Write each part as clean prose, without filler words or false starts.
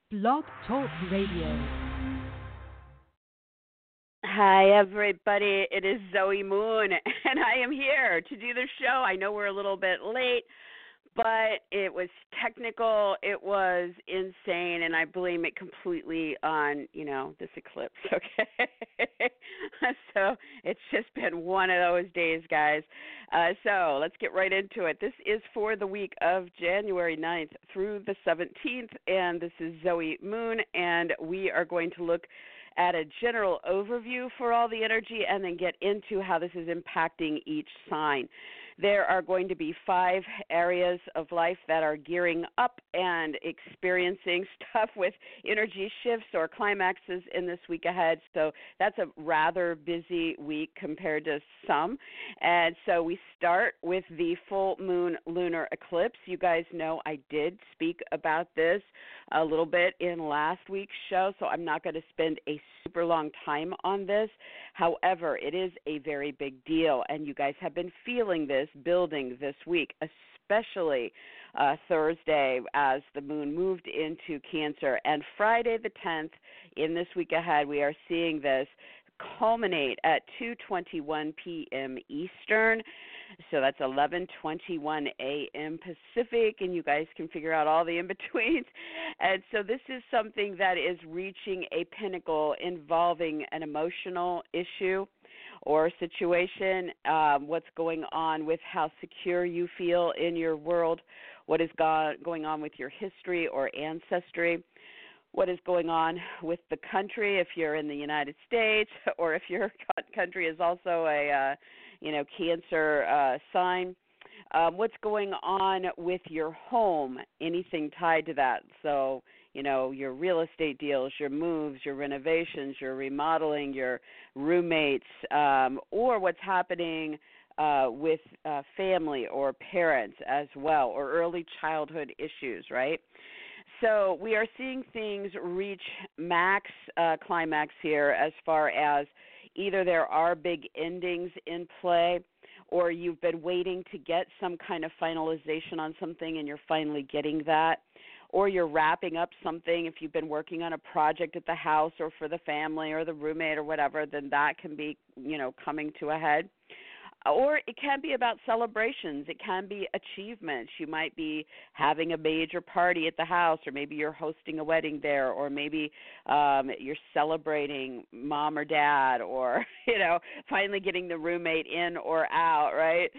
Blog Talk Radio. Hi, everybody. It is Zoe Moon, and I am here to do the show. I know we're a little bit late, but it was technical. It was insane, and I blame it completely on, this eclipse, okay? So it's just been one of those days, guys. So let's get right into it. This is for the week of January 9th through the 17th, and this is Zoe Moon, and we are going to look at a general overview for all the energy and then get into how this is impacting each sign. There are going to be 5 areas of life that are gearing up and experiencing stuff with energy shifts or climaxes in this week ahead. So that's a rather busy week compared to some. And so we start with the full moon lunar eclipse. You guys know I did speak about this a little bit in last week's show, so I'm not going to spend a super long time on this. However, it is a very big deal, and you guys have been feeling this building this week, especially Thursday as the moon moved into Cancer. And Friday the 10th, in this week ahead, we are seeing this culminate at 2:21 p.m. Eastern. So that's 11:21 a.m. Pacific, and you guys can figure out all the in-betweens. And so this is something that is reaching a pinnacle involving an emotional issue or situation, what's going on with how secure you feel in your world, what is going on with your history or ancestry, what is going on with the country if you're in the United States, or if your country is also a Cancer sign. What's going on with your home, anything tied to that. So, your real estate deals, your moves, your renovations, your remodeling, your roommates, or what's happening with family or parents as well, or early childhood issues, right? So we are seeing things reach max climax here as far as either there are big endings in play, or you've been waiting to get some kind of finalization on something and you're finally getting that, or you're wrapping up something. If you've been working on a project at the house or for the family or the roommate or whatever, then that can be, coming to a head. Or it can be about celebrations. It can be achievements. You might be having a major party at the house, or maybe you're hosting a wedding there, or maybe you're celebrating mom or dad, or, finally getting the roommate in or out, right?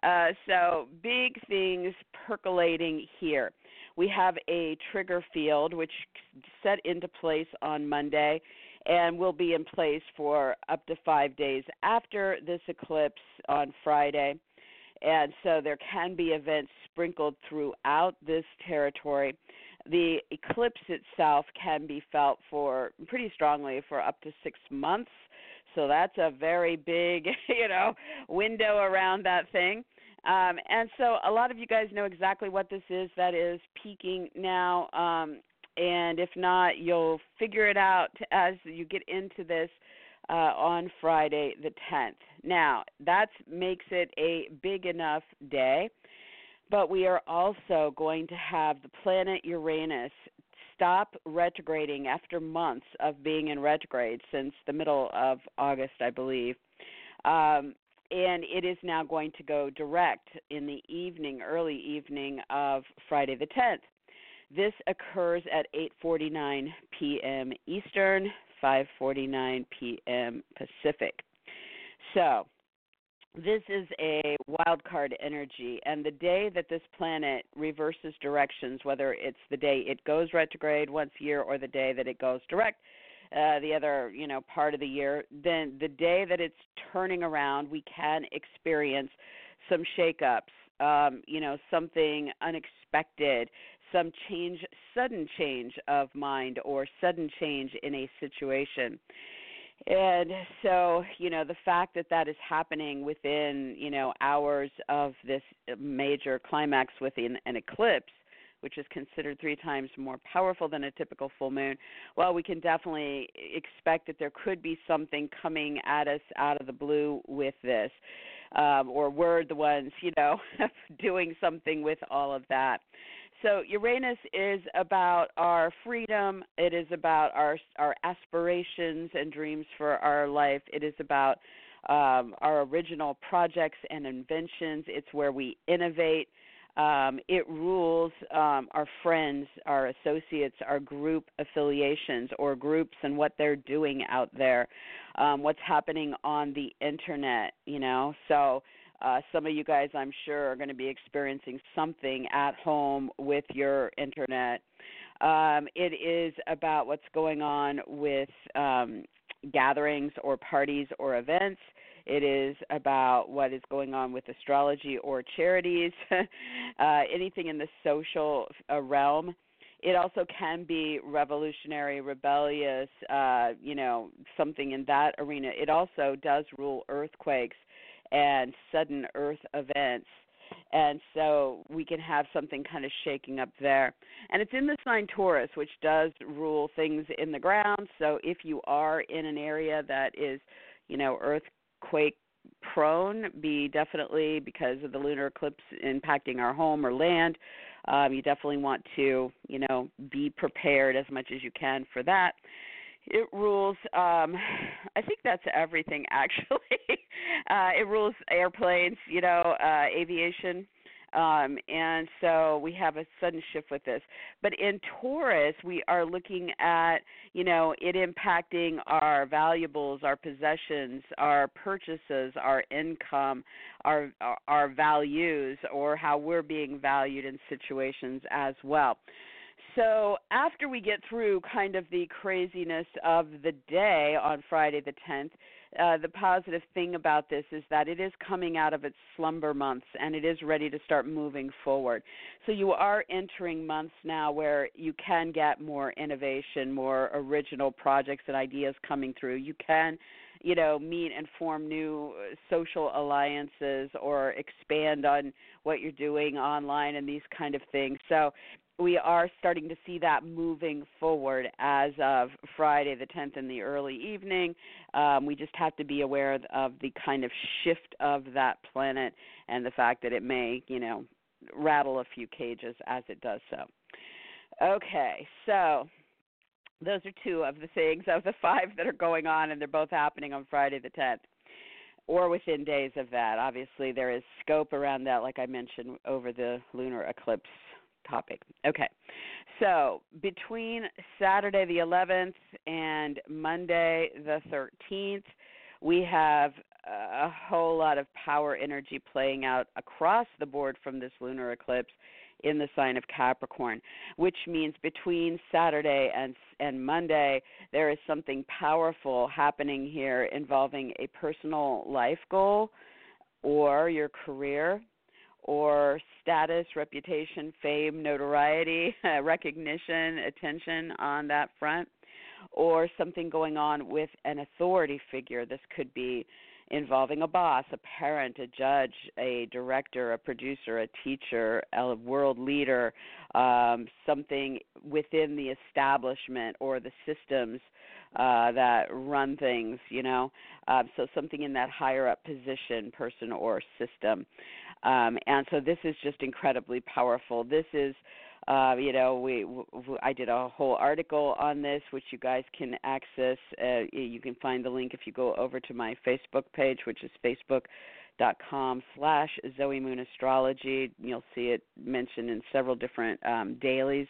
So big things percolating here. We have a trigger field which set into place on Monday and will be in place for up to 5 days after this eclipse on Friday. And so there can be events sprinkled throughout this territory. The eclipse itself can be felt for pretty strongly for up to 6 months. So that's a very big, window around that thing. And so a lot of you guys know exactly what this is that is peaking now. And if not, you'll figure it out as you get into this on Friday the 10th. Now, that makes it a big enough day, but we are also going to have the planet Uranus stop retrograding after months of being in retrograde since the middle of August, I believe. And it is now going to go direct in the evening, early evening of Friday the 10th. This occurs at 8:49 p.m. Eastern, 5:49 p.m. Pacific. So this is a wild card energy, and the day that this planet reverses directions, whether it's the day it goes retrograde once a year or the day that it goes direct, the other, part of the year, then the day that it's turning around, we can experience some shakeups, something unexpected, some change, sudden change of mind or sudden change in a situation. And so, the fact that that is happening within, hours of this major climax within an eclipse, which is considered 3 times more powerful than a typical full moon, well, we can definitely expect that there could be something coming at us out of the blue with this, or we're the ones, doing something with all of that. So Uranus is about our freedom. It is about our aspirations and dreams for our life. It is about our original projects and inventions. It's where we innovate. It rules our friends, our associates, our group affiliations or groups and what they're doing out there, what's happening on the internet, you know. So some of you guys, I'm sure, are going to be experiencing something at home with your internet. It is about what's going on with gatherings or parties or events. It is about what is going on with astrology or charities, anything in the social realm. It also can be revolutionary, rebellious, something in that arena. It also does rule earthquakes and sudden earth events. And so we can have something kind of shaking up there. And it's in the sign Taurus, which does rule things in the ground. So if you are in an area that is, earthquake prone, be definitely, because of the lunar eclipse impacting our home or land, you definitely want to, be prepared as much as you can for that. It rules, I think that's everything, actually. It rules airplanes, aviation. And so we have a sudden shift with this. But in Taurus, we are looking at, it impacting our valuables, our possessions, our purchases, our income, our values, or how we're being valued in situations as well. So after we get through kind of the craziness of the day on Friday the 10th, the positive thing about this is that it is coming out of its slumber months and it is ready to start moving forward. So you are entering months now where you can get more innovation, more original projects and ideas coming through. You can, meet and form new social alliances or expand on what you're doing online and these kind of things. So we are starting to see that moving forward as of Friday the 10th in the early evening. We just have to be aware of the kind of shift of that planet and the fact that it may, rattle a few cages as it does so. Okay, so those are two of the things of the five that are going on, and they're both happening on Friday the 10th. Or within days of that. Obviously, there is scope around that, like I mentioned, over the lunar eclipse topic. Okay, so between Saturday the 11th and Monday the 13th, we have a whole lot of power energy playing out across the board from this lunar eclipse in the sign of Capricorn, which means between Saturday and Monday, there is something powerful happening here involving a personal life goal or your career, or status, reputation, fame, notoriety, recognition, attention on that front, or something going on with an authority figure. This could be involving a boss, a parent, a judge, a director, a producer, a teacher, a world leader, something within the establishment or the systems that run things, so something in that higher up position, person, or system. And so this is just incredibly powerful. This is, I did a whole article on this, which you guys can access. You can find the link if you go over to my Facebook page, which is facebook.com/Zoe Moon Astrology. You'll see it mentioned in several different dailies,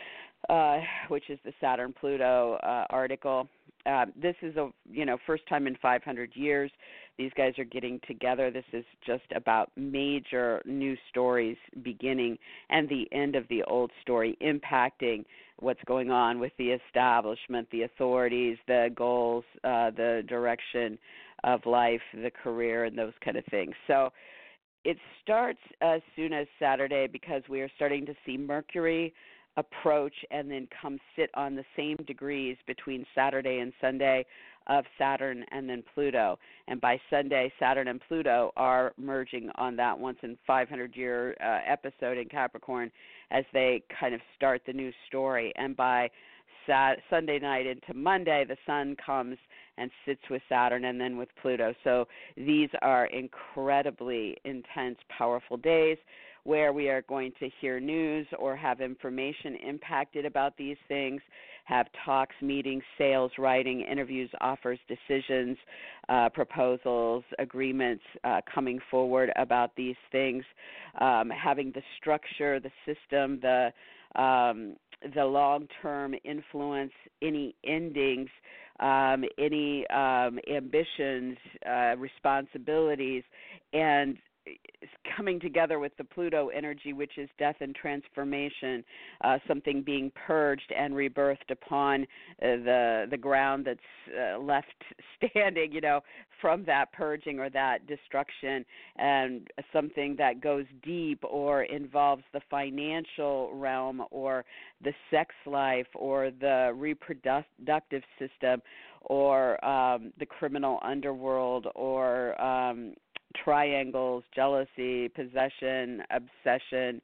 which is the Saturn-Pluto article. This is first time in 500 years. These guys are getting together. This is just about major new stories beginning and the end of the old story, impacting what's going on with the establishment, the authorities, the goals, the direction of life, the career, and those kind of things. So it starts as soon as Saturday because we are starting to see Mercury approach and then come sit on the same degrees between Saturday and Sunday of Saturn and then Pluto. And by Sunday, Saturn and Pluto are merging on that once in 500-year episode in Capricorn as they kind of start the new story. And by Sunday night into Monday, the Sun comes and sits with Saturn and then with Pluto. So these are incredibly intense, powerful days. where we are going to hear news or have information impacted about these things, have talks, meetings, sales, writing, interviews, offers, decisions, proposals, agreements coming forward about these things, having the structure, the system, the long-term influence, any endings, any ambitions, responsibilities, and coming together with the Pluto energy, which is death and transformation, something being purged and rebirthed upon the ground that's left standing, from that purging or that destruction, and something that goes deep or involves the financial realm or the sex life or the reproductive system or the criminal underworld or triangles, jealousy, possession, obsession,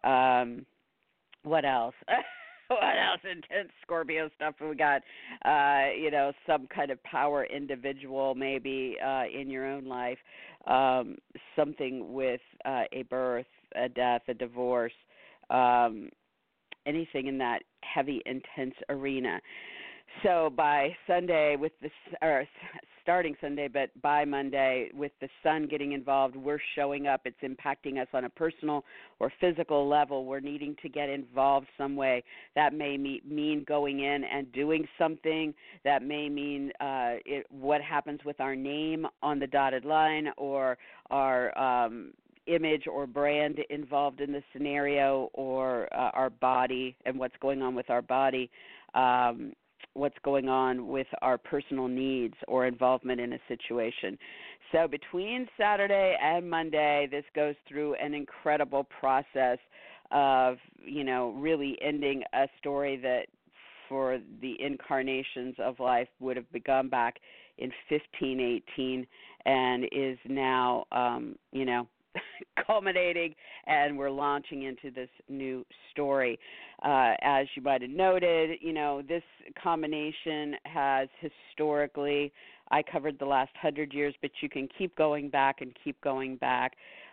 what else? What else? Intense Scorpio stuff. We got, some kind of power individual maybe in your own life, something with a birth, a death, a divorce, anything in that heavy, intense arena. So by Sunday, starting Sunday, but by Monday, with the sun getting involved, we're showing up. It's impacting us on a personal or physical level. We're needing to get involved some way. That may mean going in and doing something. That may mean what happens with our name on the dotted line or our image or brand involved in the scenario, or our body and what's going on with our body. What's going on with our personal needs or involvement in a situation. So between Saturday and Monday, this goes through an incredible process of, really ending a story that for the incarnations of life would have begun back in 1518 and is now, culminating, and we're launching into this new story. As you might have noted, this combination has historically, I covered the last 100 years, but you can keep going back and keep going back.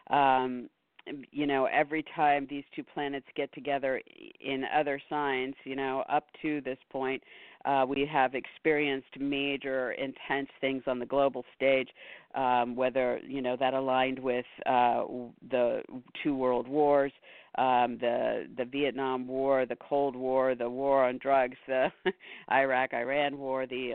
Every time these two planets get together in other signs, up to this point, we have experienced major, intense things on the global stage, whether, that aligned with the two world wars, the Vietnam War, the Cold War, the war on drugs, the Iraq-Iran war, the,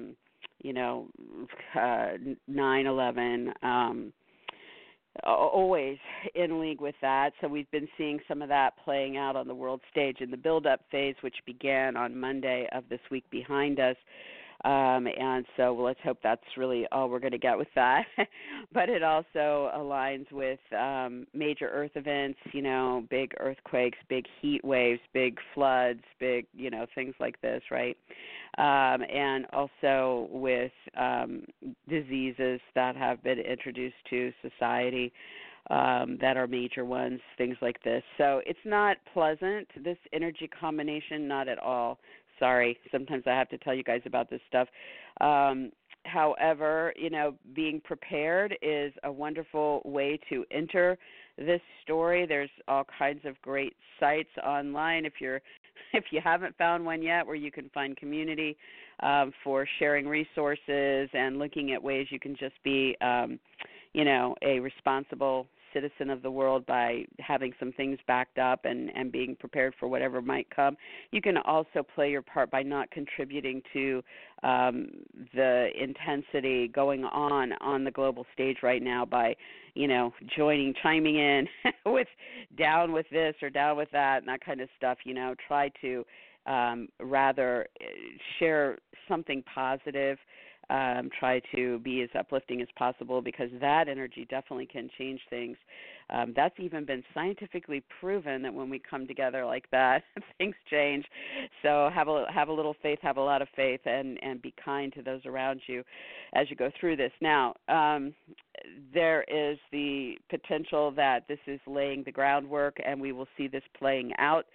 9/11, always in league with that. So we've been seeing some of that playing out on the world stage in the build-up phase, which began on Monday of this week behind us. And so let's hope that's really all we're going to get with that. But it also aligns with major earth events, big earthquakes, big heat waves, big floods, big, things like this, right? And also with diseases that have been introduced to society that are major ones, things like this. So it's not pleasant, this energy combination, not at all. Sorry, sometimes I have to tell you guys about this stuff. However, being prepared is a wonderful way to enter this story. There's all kinds of great sites online if you haven't found one yet, where you can find community for sharing resources and looking at ways you can just be, a responsible citizen of the world by having some things backed up and being prepared for whatever might come. You can also play your part by not contributing to the intensity going on the global stage right now by, chiming in with down with this or down with that and that kind of stuff. Try to rather share something positive. Try to be as uplifting as possible, because that energy definitely can change things. That's even been scientifically proven that when we come together like that, things change. So have a little faith, have a lot of faith, and be kind to those around you as you go through this. Now, there is the potential that this is laying the groundwork, and we will see this playing out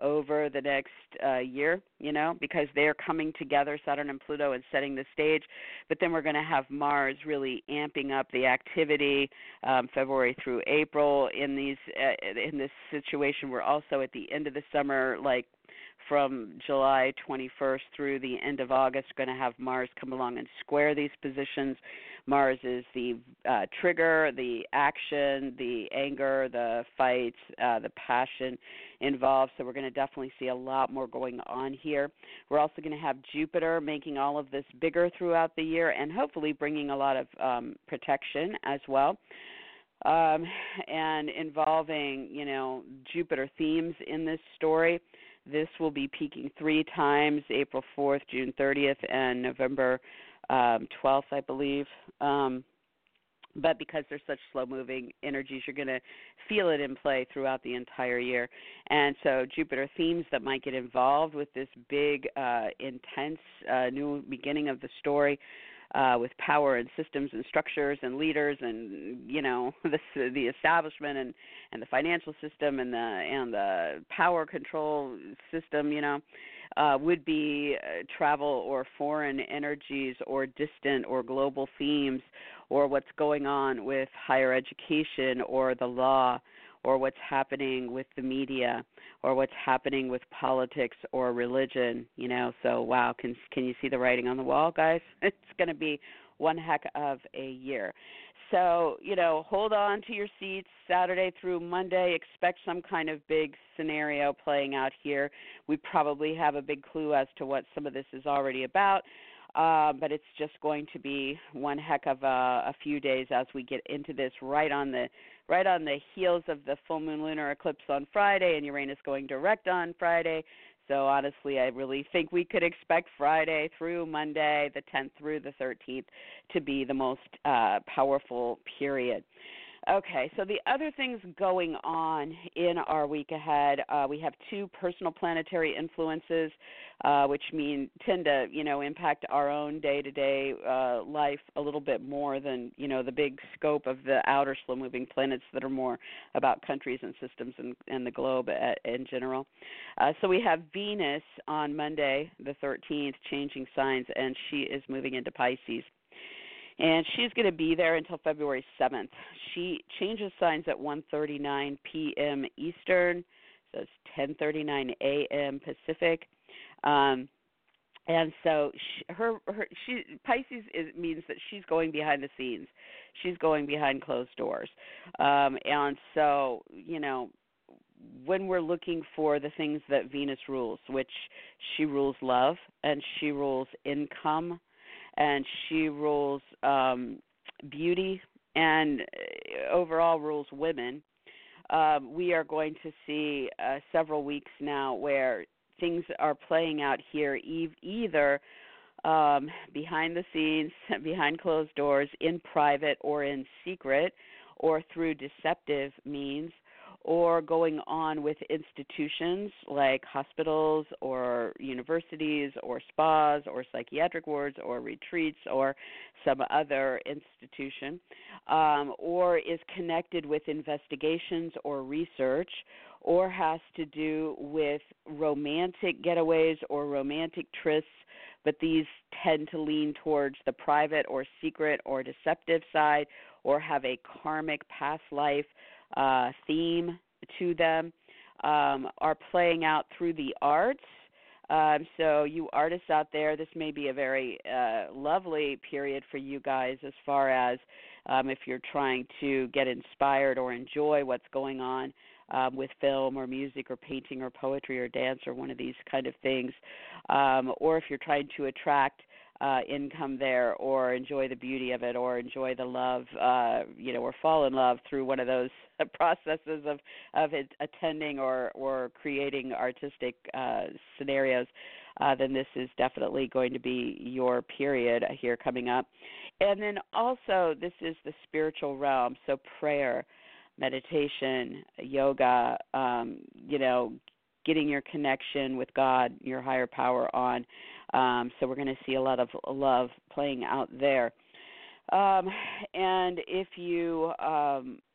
over the next year, because they're coming together, Saturn and Pluto, and setting the stage. But then we're going to have Mars really amping up the activity February through April in this situation. We're also at the end of the summer, like from July 21st through the end of August, going to have Mars come along and square these positions. Mars is the trigger, the action, the anger, the fight, the passion involved. So we're going to definitely see a lot more going on here. We're also going to have Jupiter making all of this bigger throughout the year and hopefully bringing a lot of protection as well. And involving, Jupiter themes in this story. This will be peaking 3 times, April 4th, June 30th, and November 12th, I believe. But because they're such slow-moving energies, you're going to feel it in play throughout the entire year. And so Jupiter themes that might get involved with this big, intense new beginning of the story, with power and systems and structures and leaders and the establishment and the financial system and the power control system, would be travel or foreign energies or distant or global themes, or what's going on with higher education or the law, or what's happening with the media, or what's happening with politics or religion, So, wow, can you see the writing on the wall, guys? It's going to be one heck of a year. So, hold on to your seats Saturday through Monday. Expect some kind of big scenario playing out here. We probably have a big clue as to what some of this is already about. But it's just going to be one heck of a few days as we get into this right on the heels of the full moon lunar eclipse on Friday and Uranus going direct on Friday. So honestly, I really think we could expect Friday through Monday, the 10th through the 13th, to be the most powerful period. Okay, so the other things going on in our week ahead, we have 2 personal planetary influences, which tend to, impact our own day-to-day life a little bit more than, the big scope of the outer slow-moving planets that are more about countries and systems and the globe in general. So we have Venus on Monday, the 13th, changing signs, and she is moving into Pisces. And she's going to be there until February 7th. She changes signs at 1:39 p.m. Eastern, so it's 10:39 a.m. Pacific. And so Pisces means that she's going behind the scenes. She's going behind closed doors. And so, when we're looking for the things that Venus rules, which she rules love and she rules income, and she rules beauty and overall rules women, we are going to see several weeks now where things are playing out here either behind the scenes, behind closed doors, in private or in secret, or through deceptive means, or going on with institutions like hospitals or universities or spas or psychiatric wards or retreats or some other institution, or is connected with investigations or research, or has to do with romantic getaways or romantic trysts, but these tend to lean towards the private or secret or deceptive side, or have a karmic past life theme to them, are playing out through the arts. So you artists out there, this may be a very lovely period for you guys as far as if you're trying to get inspired or enjoy what's going on with film or music or painting or poetry or dance or one of these kind of things, or if you're trying to attract income there, or enjoy the beauty of it, or enjoy the love, or fall in love through one of those processes of it, attending or creating artistic scenarios, then this is definitely going to be your period here coming up. And then also this is the spiritual realm, so prayer, meditation, yoga, getting your connection with God, your higher power on. So we're going to see a lot of love playing out there. And if you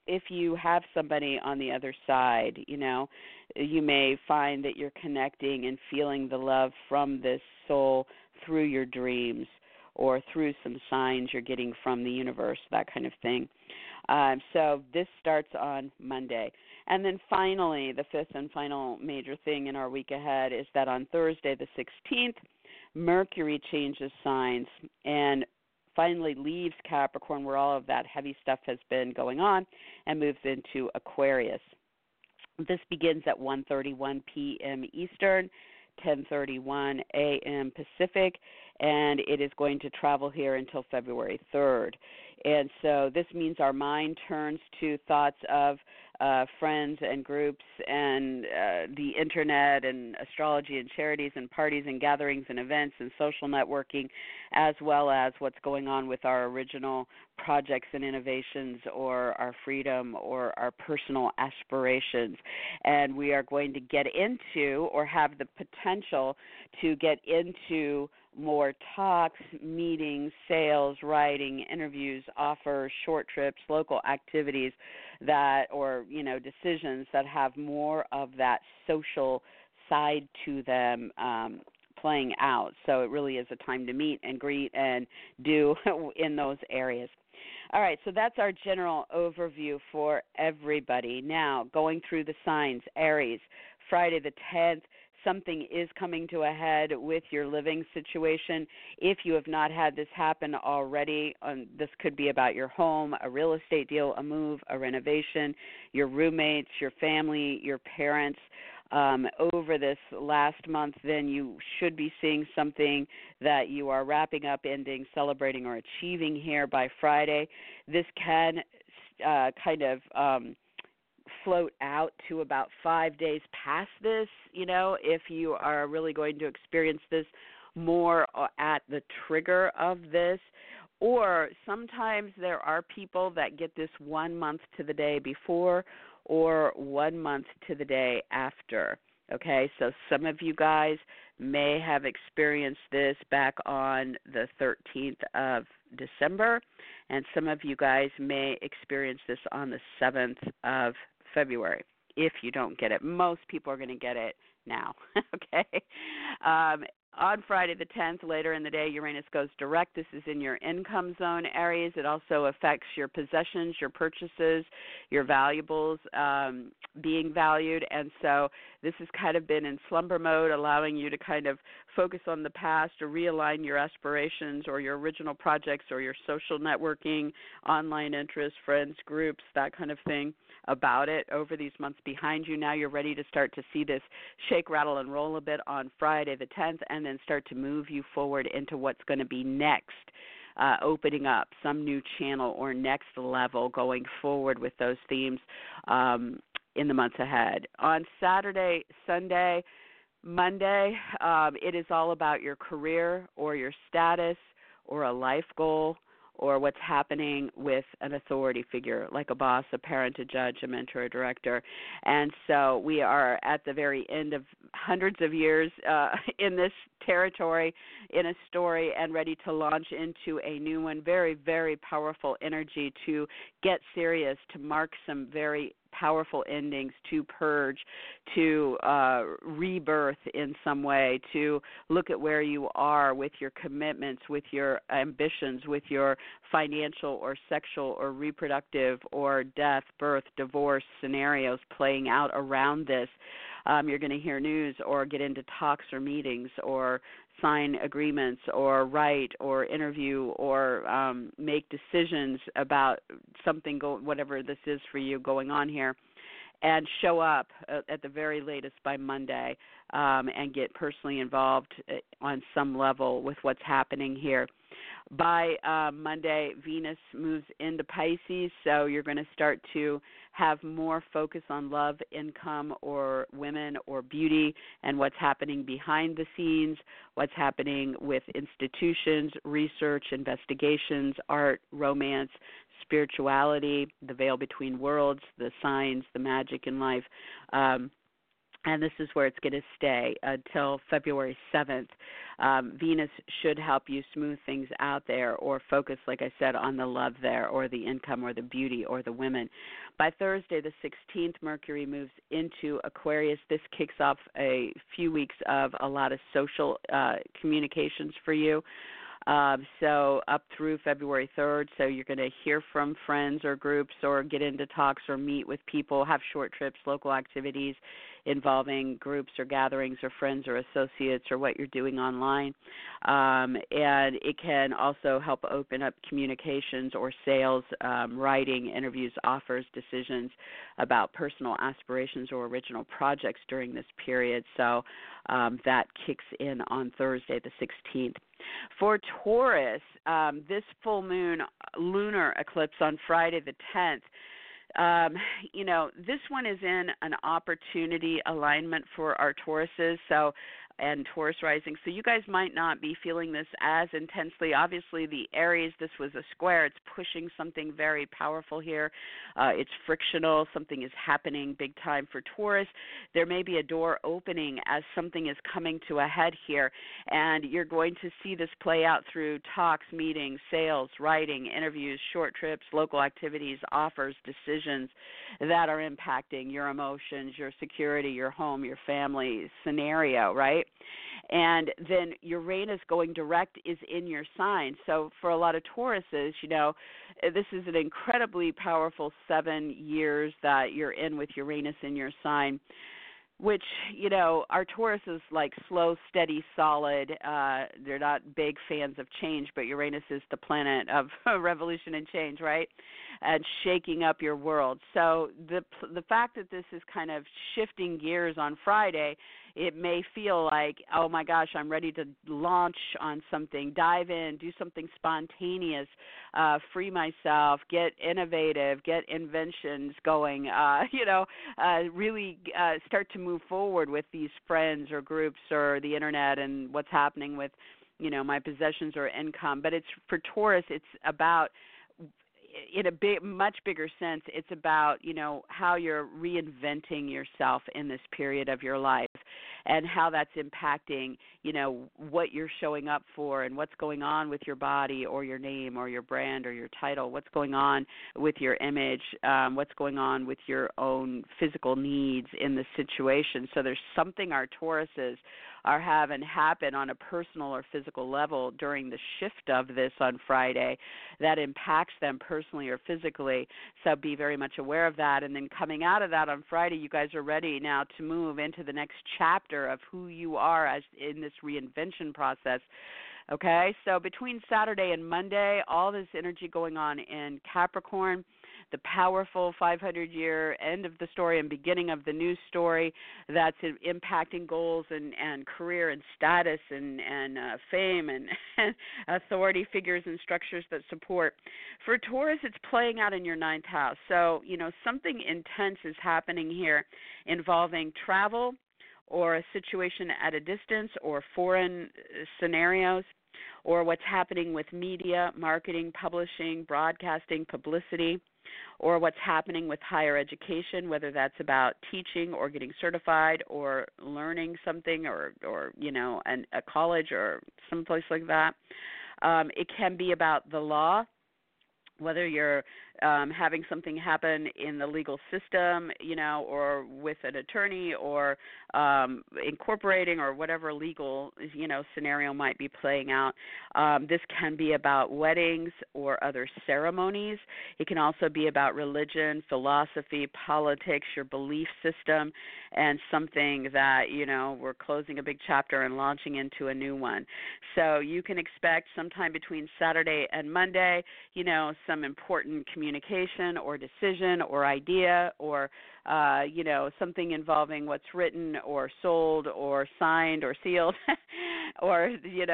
if you have somebody on the other side, you may find that you're connecting and feeling the love from this soul through your dreams or through some signs you're getting from the universe, that kind of thing. So this starts on Monday. And then finally, the fifth and final major thing in our week ahead is that on Thursday the 16th, Mercury changes signs and finally leaves Capricorn, where all of that heavy stuff has been going on, and moves into Aquarius. This begins at 1:31 p.m. Eastern, 10:31 a.m. Pacific, and it is going to travel here until February 3rd. And so this means our mind turns to thoughts of friends and groups and the internet and astrology and charities and parties and gatherings and events and social networking, as well as what's going on with our original projects and innovations or our freedom or our personal aspirations. And we are going to get into, or have the potential to get into, more talks, meetings, sales, writing, interviews, offers, short trips, local activities that, or, decisions that have more of that social side to them playing out. So it really is a time to meet and greet and do in those areas. All right, so that's our general overview for everybody. Now, going through the signs, Aries, Friday the 10th, something is coming to a head with your living situation. If you have not had this happen already, this could be about your home, a real estate deal, a move, a renovation, your roommates, your family, your parents. Over this last month, then you should be seeing something that you are wrapping up, ending, celebrating, or achieving here by Friday. This can kind of float out to about 5 days past this, if you are really going to experience this more at the trigger of this. Or sometimes there are people that get this 1 month to the day before or 1 month to the day after. Okay, so some of you guys may have experienced this back on the 13th of December, and some of you guys may experience this on the 7th of February, if you don't get it. Most people are going to get it now, okay? On Friday the 10th, later in the day, Uranus goes direct. This is in your income zone, Aries. It also affects your possessions, your purchases, your valuables being valued. And so this has kind of been in slumber mode, allowing you to kind of focus on the past or realign your aspirations or your original projects or your social networking, online interests, friends, groups, that kind of thing about it over these months behind you. Now you're ready to start to see this shake, rattle, and roll a bit on Friday the 10th, and then start to move you forward into what's going to be next, opening up some new channel or next level going forward with those themes in the months ahead. On Saturday, Sunday, Monday, it is all about your career or your status or a life goal, or what's happening with an authority figure, like a boss, a parent, a judge, a mentor, a director. And so we are at the very end of hundreds of years in this territory, in a story, and ready to launch into a new one. Very, very powerful energy to get serious, to mark some very powerful endings, to purge, to rebirth in some way, to look at where you are with your commitments, with your ambitions, with your financial or sexual or reproductive or death, birth, divorce scenarios playing out around this. You're going to hear news or get into talks or meetings or sign agreements or write or interview or make decisions about something, whatever this is for you going on here, and show up at the very latest by Monday and get personally involved on some level with what's happening here. By Monday, Venus moves into Pisces, so you're going to start to have more focus on love, income, or women or beauty, and what's happening behind the scenes, what's happening with institutions, research, investigations, art, romance, spirituality, the veil between worlds, the signs, the magic in life. and this is where it's going to stay until February 7th. Venus should help you smooth things out there or focus, like I said, on the love there or the income or the beauty or the women. By Thursday, the 16th, Mercury moves into Aquarius. This kicks off a few weeks of a lot of social communications for you. So up through February 3rd, so you're going to hear from friends or groups or get into talks or meet with people, have short trips, local activities involving groups or gatherings or friends or associates or what you're doing online. And it can also help open up communications or sales, writing, interviews, offers, decisions about personal aspirations or original projects during this period. So that kicks in on Thursday the 16th. For Taurus, this full moon lunar eclipse on Friday the 10th, this one is in an opportunity alignment for our Tauruses, and Taurus rising. So you guys might not be feeling this as intensely. Obviously, the Aries, this was a square. It's pushing something very powerful here. It's frictional. Something is happening big time for Taurus. There may be a door opening as something is coming to a head here, and you're going to see this play out through talks, meetings, sales, writing, interviews, short trips, local activities, offers, decisions that are impacting your emotions, your security, your home, your family scenario, right? And then Uranus going direct is in your sign. So for a lot of Tauruses, this is an incredibly powerful 7 years that you're in with Uranus in your sign, which, our Taurus is like slow, steady, solid. They're not big fans of change, but Uranus is the planet of revolution and change, right? And shaking up your world. So the fact that this is kind of shifting gears on Friday, it may feel like, oh my gosh, I'm ready to launch on something, dive in, do something spontaneous, free myself, get innovative, get inventions going, really start to move forward with these friends or groups or the internet and what's happening with, my possessions or income. But it's for Taurus, it's about, in a much bigger sense, it's about, how you're reinventing yourself in this period of your life and how that's impacting, what you're showing up for and what's going on with your body or your name or your brand or your title, what's going on with your image, what's going on with your own physical needs in the situation. So there's something our Tauruses are having happen on a personal or physical level during the shift of this on Friday that impacts them personally or physically. So be very much aware of that. And then coming out of that on Friday, you guys are ready now to move into the next chapter of who you are as in this reinvention process. Okay, so between Saturday and Monday, all this energy going on in Capricorn, the powerful 500-year end of the story and beginning of the new story that's impacting goals and career and status and fame and authority figures and structures that support. For Taurus, it's playing out in your 9th house. So, something intense is happening here involving travel or a situation at a distance or foreign scenarios, or what's happening with media, marketing, publishing, broadcasting, publicity, or what's happening with higher education, whether that's about teaching or getting certified or learning something or a college or someplace like that. It can be about the law, whether you're having something happen in the legal system, or with an attorney or incorporating or whatever legal, scenario might be playing out. This can be about weddings or other ceremonies. It can also be about religion, philosophy, politics, your belief system, and something that, we're closing a big chapter and launching into a new one. So you can expect sometime between Saturday and Monday, some important communication or decision or idea or, something involving what's written or sold or signed or sealed or,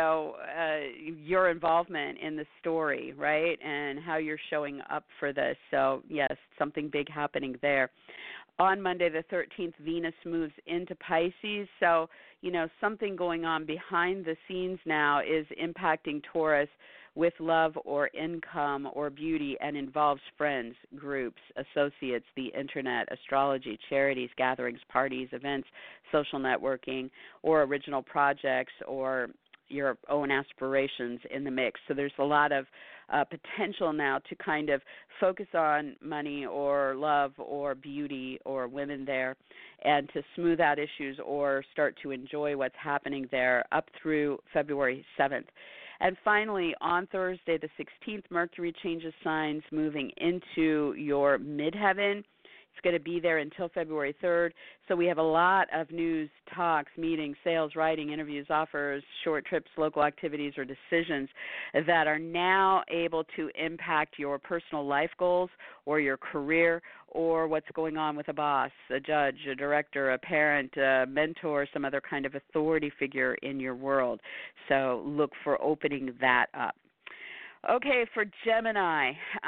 your involvement in the story, right, and how you're showing up for this. So, yes, something big happening there. On Monday the 13th, Venus moves into Pisces. So, something going on behind the scenes now is impacting Taurus with love or income or beauty and involves friends, groups, associates, the internet, astrology, charities, gatherings, parties, events, social networking, or original projects or your own aspirations in the mix. So there's a lot of potential now to kind of focus on money or love or beauty or women there and to smooth out issues or start to enjoy what's happening there up through February 7th. And finally, on Thursday the 16th, Mercury changes signs moving into your midheaven. It's going to be there until February 3rd. So we have a lot of news, talks, meetings, sales, writing, interviews, offers, short trips, local activities, or decisions that are now able to impact your personal life goals or your career or what's going on with a boss, a judge, a director, a parent, a mentor, some other kind of authority figure in your world. So look for opening that up. Okay, for Gemini.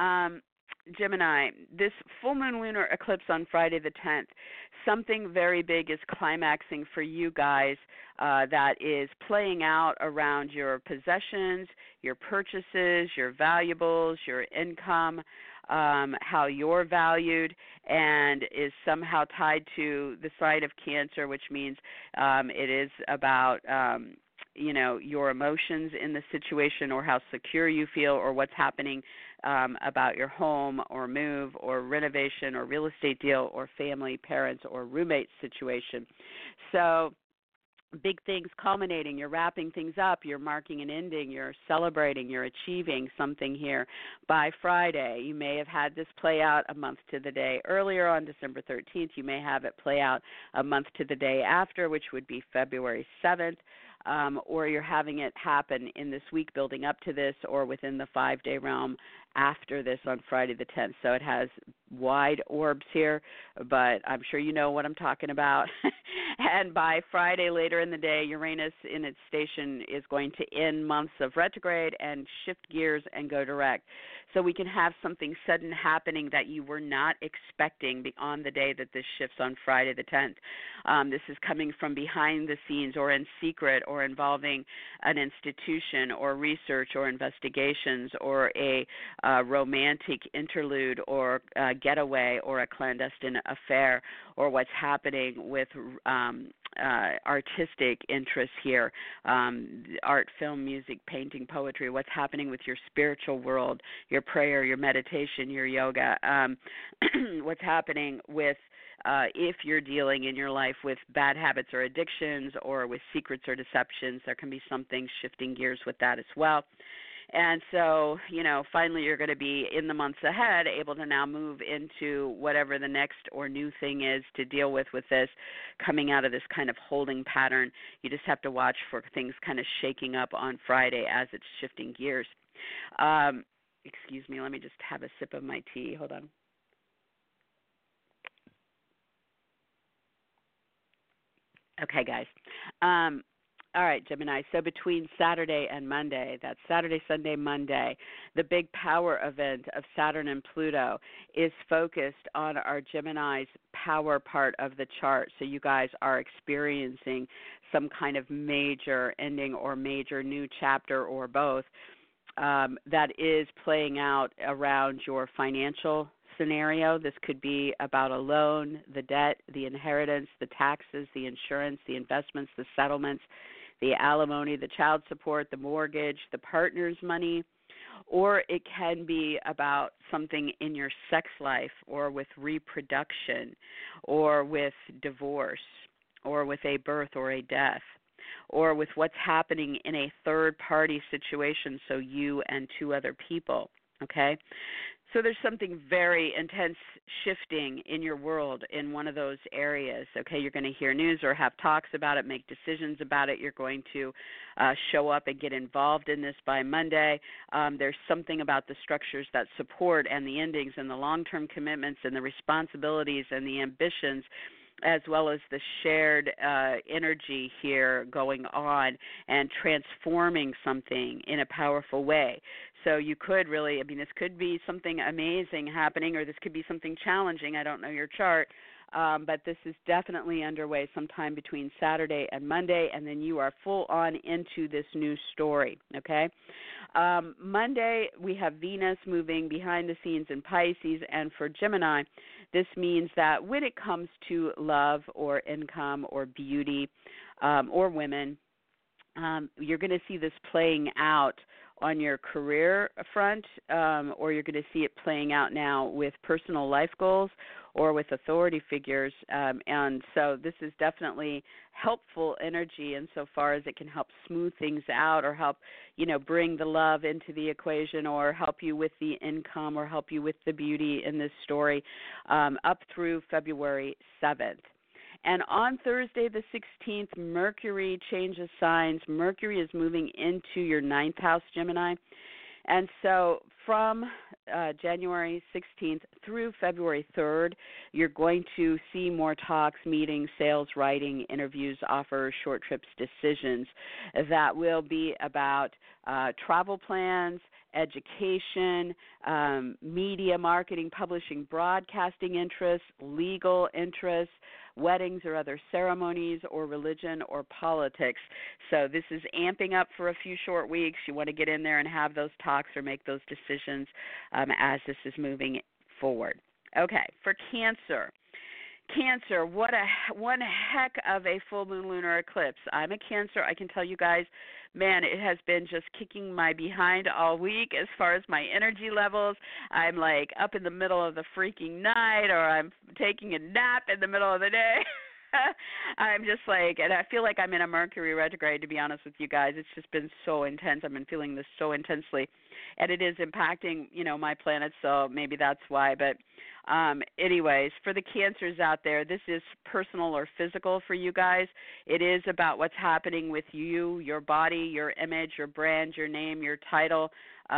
Gemini, this full moon lunar eclipse on Friday the 10th, something very big is climaxing for you guys that is playing out around your possessions, your purchases, your valuables, your income, how you're valued, and is somehow tied to the sign of Cancer, which means it is about your emotions in the situation or how secure you feel or what's happening about your home or move or renovation or real estate deal or family, parents, or roommate situation. So big things culminating, you're wrapping things up, you're marking an ending, you're celebrating, you're achieving something here by Friday. You may have had this play out a month to the day earlier on December 13th. You may have it play out a month to the day after, which would be February 7th. Or you're having it happen in this week building up to this or within the 5-day realm after this on Friday the 10th. So it has wide orbs here, but I'm sure you know what I'm talking about. And by Friday later in the day, Uranus in its station is going to end months of retrograde and shift gears and go direct. So we can have something sudden happening that you were not expecting on the day that this shifts on Friday the 10th. This is coming from behind the scenes or in secret or involving an institution or research or investigations or a romantic interlude or a getaway or a clandestine affair or what's happening with artistic interests here, art, film, music, painting, poetry, what's happening with your spiritual world, your prayer, your meditation, your yoga, what's happening with if you're dealing in your life with bad habits or addictions or with secrets or deceptions, there can be something shifting gears with that as well. And so, finally you're going to be in the months ahead able to now move into whatever the next or new thing is to deal with this coming out of this kind of holding pattern. You just have to watch for things kind of shaking up on Friday as it's shifting gears. Excuse me, let me just have a sip of my tea. Hold on. Okay, guys. All right, Gemini, so between Saturday and Monday, that's Saturday, Sunday, Monday, the big power event of Saturn and Pluto is focused on our Gemini's power part of the chart. So you guys are experiencing some kind of major ending or major new chapter or both that is playing out around your financial scenario. This could be about a loan, the debt, the inheritance, the taxes, the insurance, the investments, the settlements, the alimony, the child support, the mortgage, the partner's money, or it can be about something in your sex life or with reproduction or with divorce or with a birth or a death or with what's happening in a third-party situation, so you and two other people, okay? So there's something very intense shifting in your world in one of those areas, okay? You're going to hear news or have talks about it, make decisions about it. You're going to show up and get involved in this by Monday. There's something about the structures that support and the endings and the long-term commitments and the responsibilities and the ambitions as well as the shared energy here going on and transforming something in a powerful way. So you could really, this could be something amazing happening or this could be something challenging. I don't know your chart. but this is definitely underway sometime between Saturday and Monday, and then you are full on into this new story, okay? Monday, we have Venus moving behind the scenes in Pisces, and for Gemini, this means that when it comes to love or income or beauty or women, you're going to see this playing out on your career front, or you're going to see it playing out now with personal life goals or with authority figures. And so this is definitely helpful energy insofar as it can help smooth things out or help, bring the love into the equation or help you with the income or help you with the beauty in this story up through February 7th. And on Thursday the 16th, Mercury changes signs. Mercury is moving into your 9th house, Gemini. And so from January 16th through February 3rd, you're going to see more talks, meetings, sales, writing, interviews, offers, short trips, decisions that will be about travel plans, education, media, marketing, publishing, broadcasting interests, legal interests, weddings or other ceremonies, or religion or politics. So this is amping up for a few short weeks. You want to get in there and have those talks or make those decisions as this is moving forward. Okay, for Cancer. Cancer, one heck of a full moon lunar eclipse. I'm a Cancer. I can tell you guys, man, it has been just kicking my behind all week as far as my energy levels. I'm like up in the middle of the freaking night, or I'm taking a nap in the middle of the day. I'm just like, and I feel like I'm in a Mercury retrograde, to be honest with you guys. It's just been so intense. I've been feeling this so intensely, and it is impacting, my planet, so maybe that's why. But anyways, for the Cancers out there, this is personal or physical for you guys. It is about what's happening with you, your body, your image, your brand, your name, your title,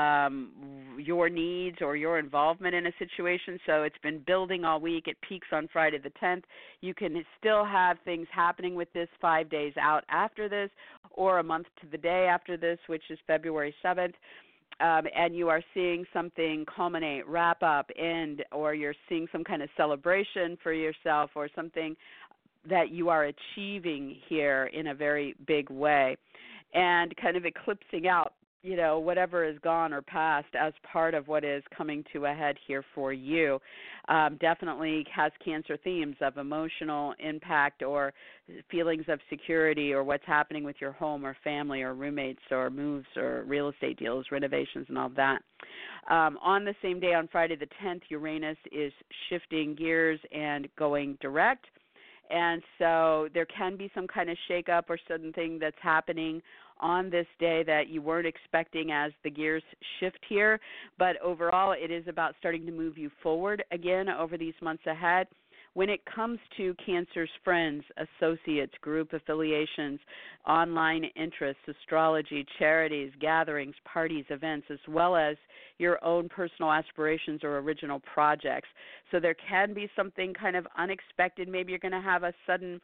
your needs or your involvement in a situation. So it's been building all week. It peaks on Friday the 10th. You can still have things happening with this 5 days out after this, or a month to the day after this, which is February 7th. And you are seeing something culminate, wrap up, end, or you're seeing some kind of celebration for yourself or something that you are achieving here in a very big way, and kind of eclipsing out, whatever is gone or past as part of what is coming to a head here for you. Definitely has Cancer themes of emotional impact or feelings of security or what's happening with your home or family or roommates or moves or real estate deals, renovations, and all of that. On the same day, on Friday the 10th, Uranus is shifting gears and going direct. And so there can be some kind of shakeup or something that's happening on this day that you weren't expecting as the gears shift here. But overall, it is about starting to move you forward again over these months ahead. When it comes to Cancer's friends, associates, group affiliations, online interests, astrology, charities, gatherings, parties, events, as well as your own personal aspirations or original projects. So there can be something kind of unexpected. Maybe you're going to have a sudden,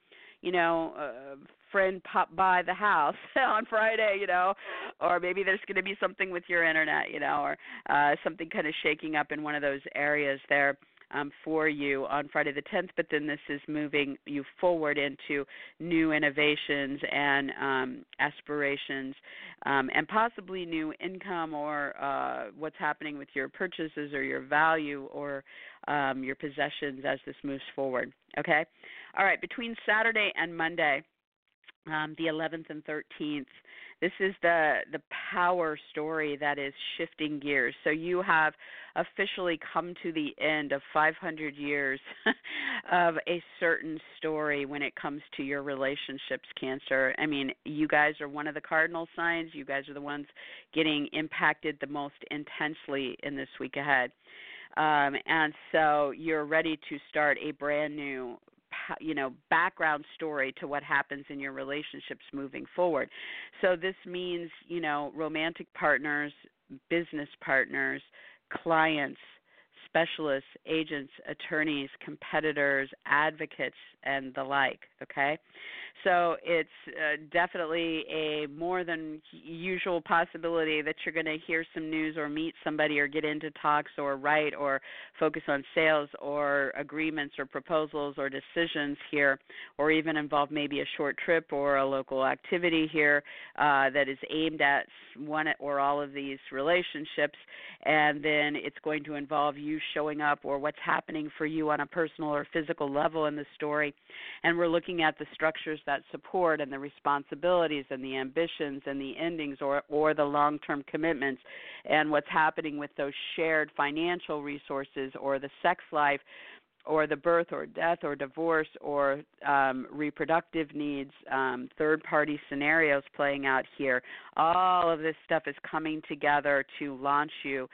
friend pop by the house on Friday, or maybe there's going to be something with your internet, or something kind of shaking up in one of those areas there. For you on Friday the 10th, but then this is moving you forward into new innovations and aspirations and possibly new income or what's happening with your purchases or your value or your possessions as this moves forward. Okay? All right, between Saturday and Monday, the 11th and 13th, this is the power story that is shifting gears. So you have officially come to the end of 500 years of a certain story when it comes to your relationships, Cancer. I mean, you guys are one of the cardinal signs. You guys are the ones getting impacted the most intensely in this week ahead. And so you're ready to start a brand new background story to what happens in your relationships moving forward. So this means, romantic partners, business partners, clients, specialists, agents, attorneys, competitors, advocates, and the like, okay? So it's definitely a more than usual possibility that you're going to hear some news or meet somebody or get into talks or write or focus on sales or agreements or proposals or decisions here, or even involve maybe a short trip or a local activity here that is aimed at one or all of these relationships, and then it's going to involve you showing up or what's happening for you on a personal or physical level in the story. And we're looking at the structures that support and the responsibilities and the ambitions and the endings or the long-term commitments and what's happening with those shared financial resources or the sex life or the birth or death or divorce or reproductive needs, third-party scenarios playing out here. All of this stuff is coming together to launch you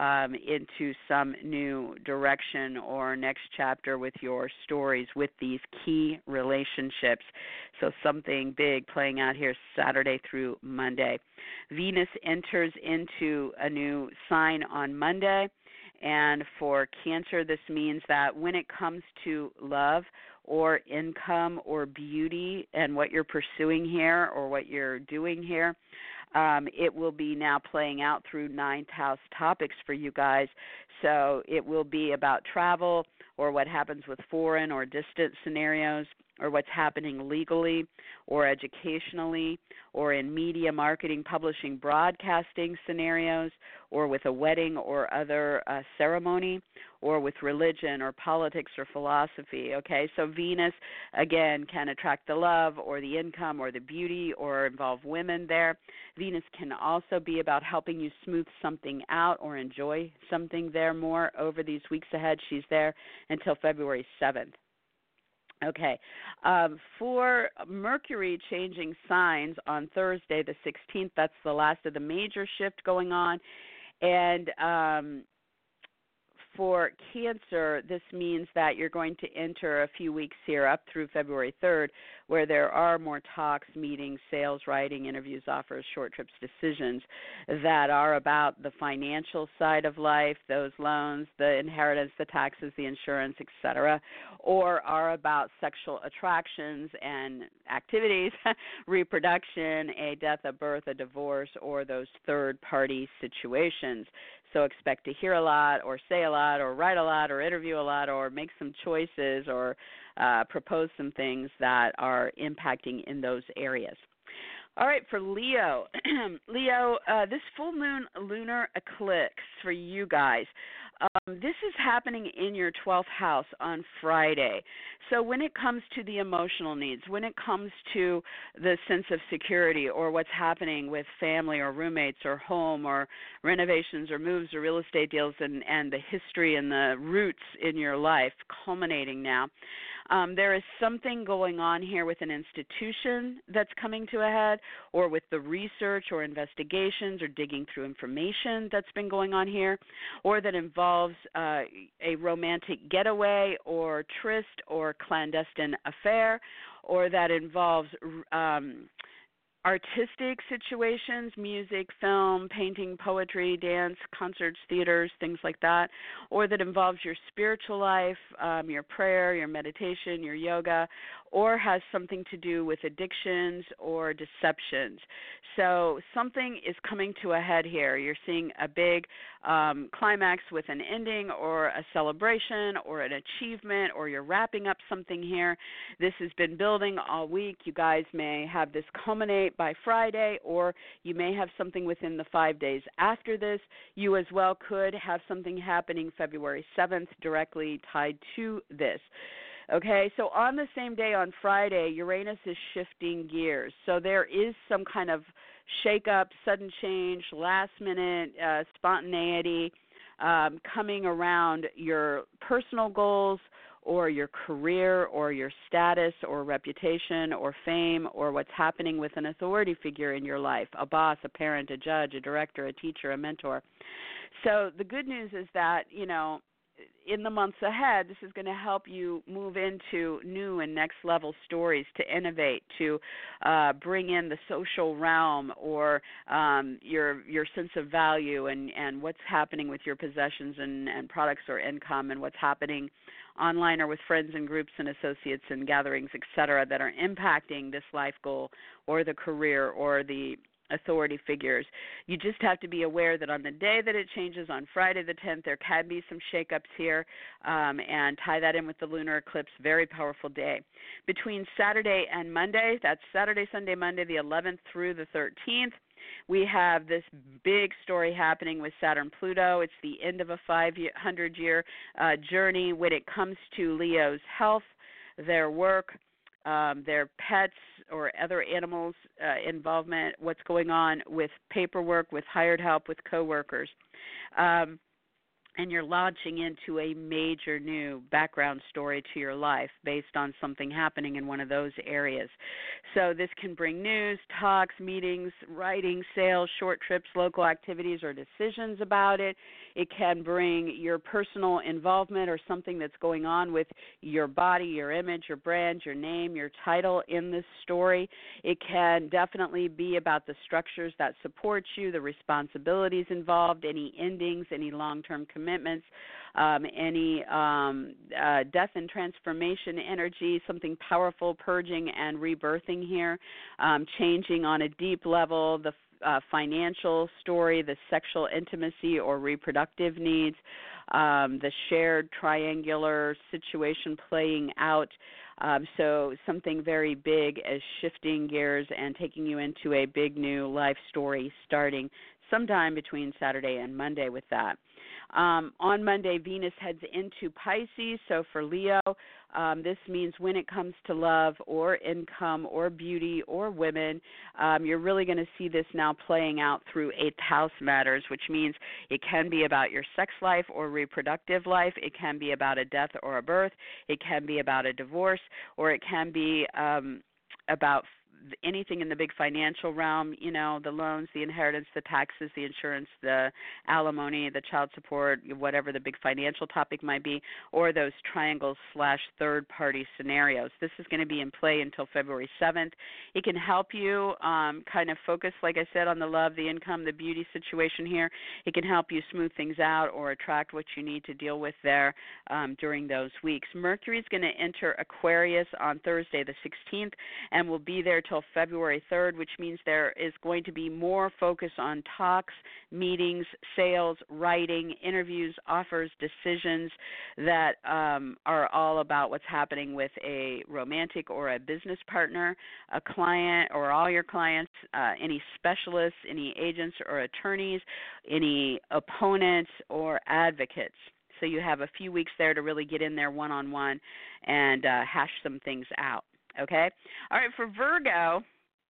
into some new direction or next chapter with your stories with these key relationships. So something big playing out here Saturday through Monday. Venus enters into a new sign on Monday. And for Cancer, this means that when it comes to love or income or beauty and what you're pursuing here or what you're doing here, it will be now playing out through ninth house topics for you guys. So it will be about travel or what happens with foreign or distant scenarios, or what's happening legally or educationally or in media, marketing, publishing, broadcasting scenarios, or with a wedding or other ceremony, or with religion or politics or philosophy, okay? So Venus, again, can attract the love or the income or the beauty or involve women there. Venus can also be about helping you smooth something out or enjoy something there more over these weeks ahead. She's there until February 7th. Okay, for Mercury changing signs on Thursday the 16th, that's the last of the major shift going on, and for Cancer, this means that you're going to enter a few weeks here up through February 3rd where there are more talks, meetings, sales, writing, interviews, offers, short trips, decisions that are about the financial side of life, those loans, the inheritance, the taxes, the insurance, etc., or are about sexual attractions and activities, reproduction, a death, a birth, a divorce, or those third-party situations. So expect to hear a lot or say a lot or write a lot or interview a lot or make some choices or propose some things that are impacting in those areas. All right, for Leo. Leo, this full moon lunar eclipse for you guys, this is happening in your 12th house on Friday. So when it comes to the emotional needs, when it comes to the sense of security or what's happening with family or roommates or home or renovations or moves or real estate deals and the history and the roots in your life culminating now, there is something going on here with an institution that's coming to a head, or with the research or investigations or digging through information that's been going on here, or that involves a romantic getaway or tryst or clandestine affair, or that involves artistic situations, music, film, painting, poetry, dance, concerts, theaters, things like that, or that involves your spiritual life, your prayer, your meditation, your yoga, or has something to do with addictions or deceptions. So something is coming to a head here. You're seeing a big climax with an ending or a celebration or an achievement, or you're wrapping up something here. This has been building all week. You guys may have this culminate by Friday, or you may have something within the 5 days after this. You as well could have something happening February 7th directly tied to this. Okay, so on the same day on Friday, Uranus is shifting gears. So there is some kind of shake-up, sudden change, last-minute spontaneity coming around your personal goals or your career or your status or reputation or fame or what's happening with an authority figure in your life, a boss, a parent, a judge, a director, a teacher, a mentor. So the good news is that, in the months ahead, this is going to help you move into new and next level stories, to innovate, to bring in the social realm, or your sense of value, and what's happening with your possessions and products or income, and what's happening online or with friends and groups and associates and gatherings, et cetera, that are impacting this life goal or the career or the authority figures. You just have to be aware that on the day that it changes, on Friday the 10th, there can be some shakeups here, and tie that in with the lunar eclipse. Very powerful day. Between Saturday and Monday, that's Saturday, Sunday, Monday, the 11th through the 13th, we have this big story happening with Saturn-Pluto. It's the end of a 500-year journey when it comes to Leo's health, their work, their pets or other animals' involvement, what's going on with paperwork, with hired help, with coworkers. And you're launching into a major new background story to your life based on something happening in one of those areas. So this can bring news, talks, meetings, writing, sales, short trips, local activities, or decisions about it. It can bring your personal involvement or something that's going on with your body, your image, your brand, your name, your title in this story. It can definitely be about the structures that support you, the responsibilities involved, any endings, any long-term commitments, any death and transformation energy, something powerful, purging and rebirthing here, changing on a deep level, the financial story, the sexual intimacy or reproductive needs, the shared triangular situation playing out. So something very big as shifting gears and taking you into a big new life story starting sometime between Saturday and Monday with that. On Monday, Venus heads into Pisces. So for Leo, this means when it comes to love or income or beauty or women, you're really going to see this now playing out through 8th house matters, which means it can be about your sex life or reproductive life. It can be about a death or a birth. It can be about a divorce, or it can be about anything in the big financial realm, you know, the loans, the inheritance, the taxes, the insurance, the alimony, the child support, whatever the big financial topic might be, or those triangles / third-party scenarios. This is going to be in play until February 7th. It can help you kind of focus, like I said, on the love, the income, the beauty situation here. It can help you smooth things out or attract what you need to deal with there during those weeks. Mercury is going to enter Aquarius on Thursday the 16th and will be there till February 3rd, which means there is going to be more focus on talks, meetings, sales, writing, interviews, offers, decisions that are all about what's happening with a romantic or a business partner, a client or all your clients, any specialists, any agents or attorneys, any opponents or advocates. So you have a few weeks there to really get in there one-on-one and hash some things out. Okay? All right, for Virgo,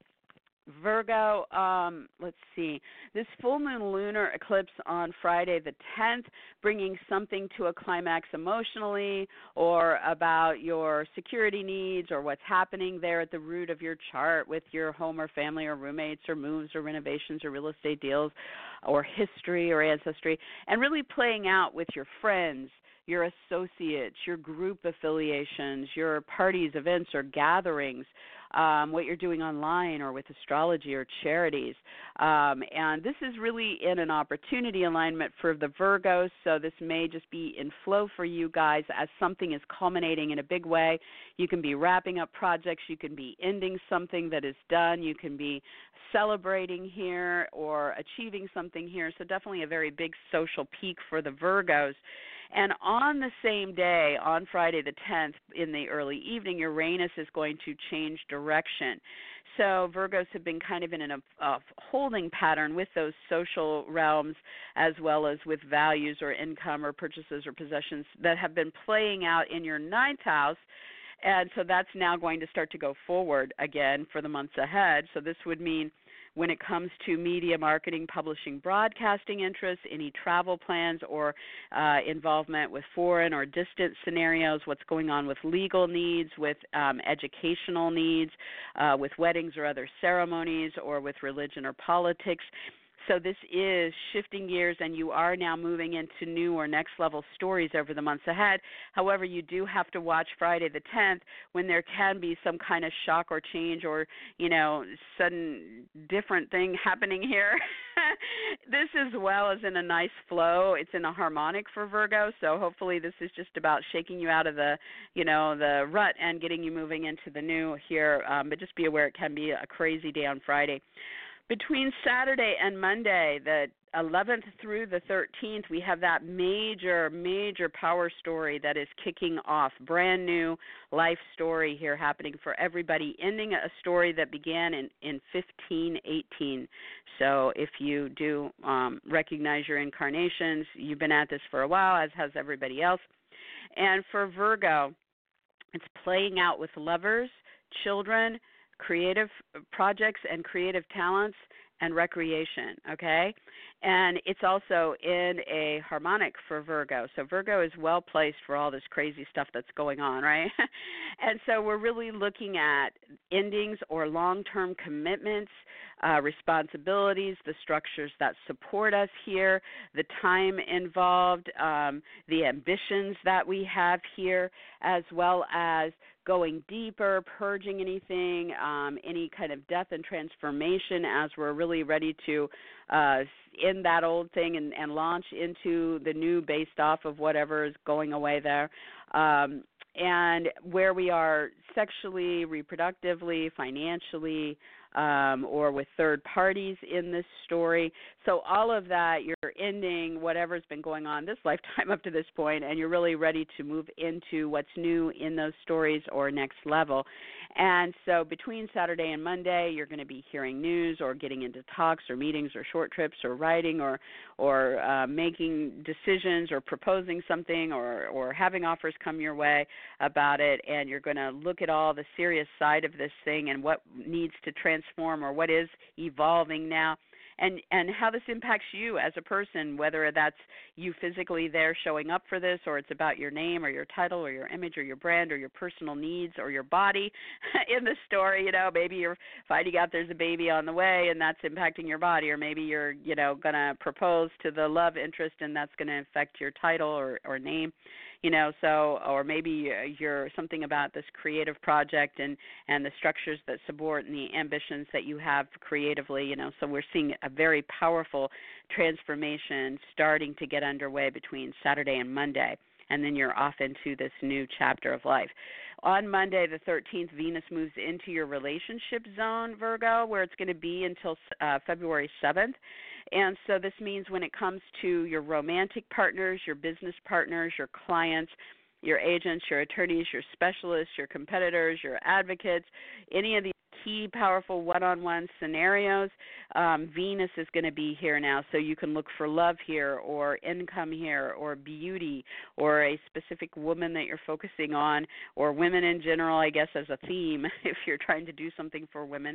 let's see, this full moon lunar eclipse on Friday the 10th, bringing something to a climax emotionally or about your security needs or what's happening there at the root of your chart with your home or family or roommates or moves or renovations or real estate deals or history or ancestry, and really playing out with your friends, your associates, your group affiliations, your parties, events, or gatherings, what you're doing online or with astrology or charities. And this is really in an opportunity alignment for the Virgos, so this may just be in flow for you guys as something is culminating in a big way. You can be wrapping up projects. You can be ending something that is done. You can be celebrating here or achieving something here. So definitely a very big social peak for the Virgos. And on the same day, on Friday the 10th, in the early evening, Uranus is going to change direction. So Virgos have been kind of in a holding pattern with those social realms as well as with values or income or purchases or possessions that have been playing out in your 9th house. And so that's now going to start to go forward again for the months ahead. So this would mean when it comes to media, marketing, publishing, broadcasting interests, any travel plans or involvement with foreign or distant scenarios, what's going on with legal needs, with educational needs, with weddings or other ceremonies, or with religion or politics. So this is shifting gears, and you are now moving into new or next level stories over the months ahead. However, you do have to watch Friday the 10th when there can be some kind of shock or change or, sudden different thing happening here. This as well is in a nice flow. It's in a harmonic for Virgo, so hopefully this is just about shaking you out of the, the rut and getting you moving into the new here. But just be aware it can be a crazy day on Friday. Between Saturday and Monday, the 11th through the 13th, we have that major power story that is kicking off. Brand new life story here happening for everybody, ending a story that began in 1518. So if you do recognize your incarnations, you've been at this for a while, as has everybody else. And for Virgo, it's playing out with lovers, children, creative projects and creative talents, and recreation, okay? And it's also in a harmonic for Virgo. So Virgo is well placed for all this crazy stuff that's going on, right? And so we're really looking at endings or long-term commitments, responsibilities, the structures that support us here, the time involved, the ambitions that we have here, as well as going deeper, purging anything, any kind of death and transformation as we're really ready to end that old thing and launch into the new based off of whatever is going away there. And where we are sexually, reproductively, financially, or with third parties in this story. So all of that, you're ending whatever's been going on this lifetime up to this point, and you're really ready to move into what's new in those stories or next level. And so between Saturday and Monday, you're going to be hearing news or getting into talks or meetings or short trips or writing or making decisions or proposing something or having offers come your way about it, and you're going to look at all the serious side of this thing and what needs to transform or what is evolving now, and how this impacts you as a person, whether that's you physically there showing up for this, or it's about your name or your title or your image or your brand or your personal needs or your body in the story. Maybe you're finding out there's a baby on the way and that's impacting your body, or maybe you're, going to propose to the love interest and that's going to affect your title or name. Or maybe you're something about this creative project and the structures that support and the ambitions that you have creatively, So we're seeing a very powerful transformation starting to get underway between Saturday and Monday, and then you're off into this new chapter of life. On Monday, the 13th, Venus moves into your relationship zone, Virgo, where it's going to be until February 7th. And so this means when it comes to your romantic partners, your business partners, your clients, your agents, your attorneys, your specialists, your competitors, your advocates, any of these key, powerful one-on-one scenarios, Venus is going to be here now. So you can look for love here or income here or beauty or a specific woman that you're focusing on, or women in general, I guess, as a theme if you're trying to do something for women.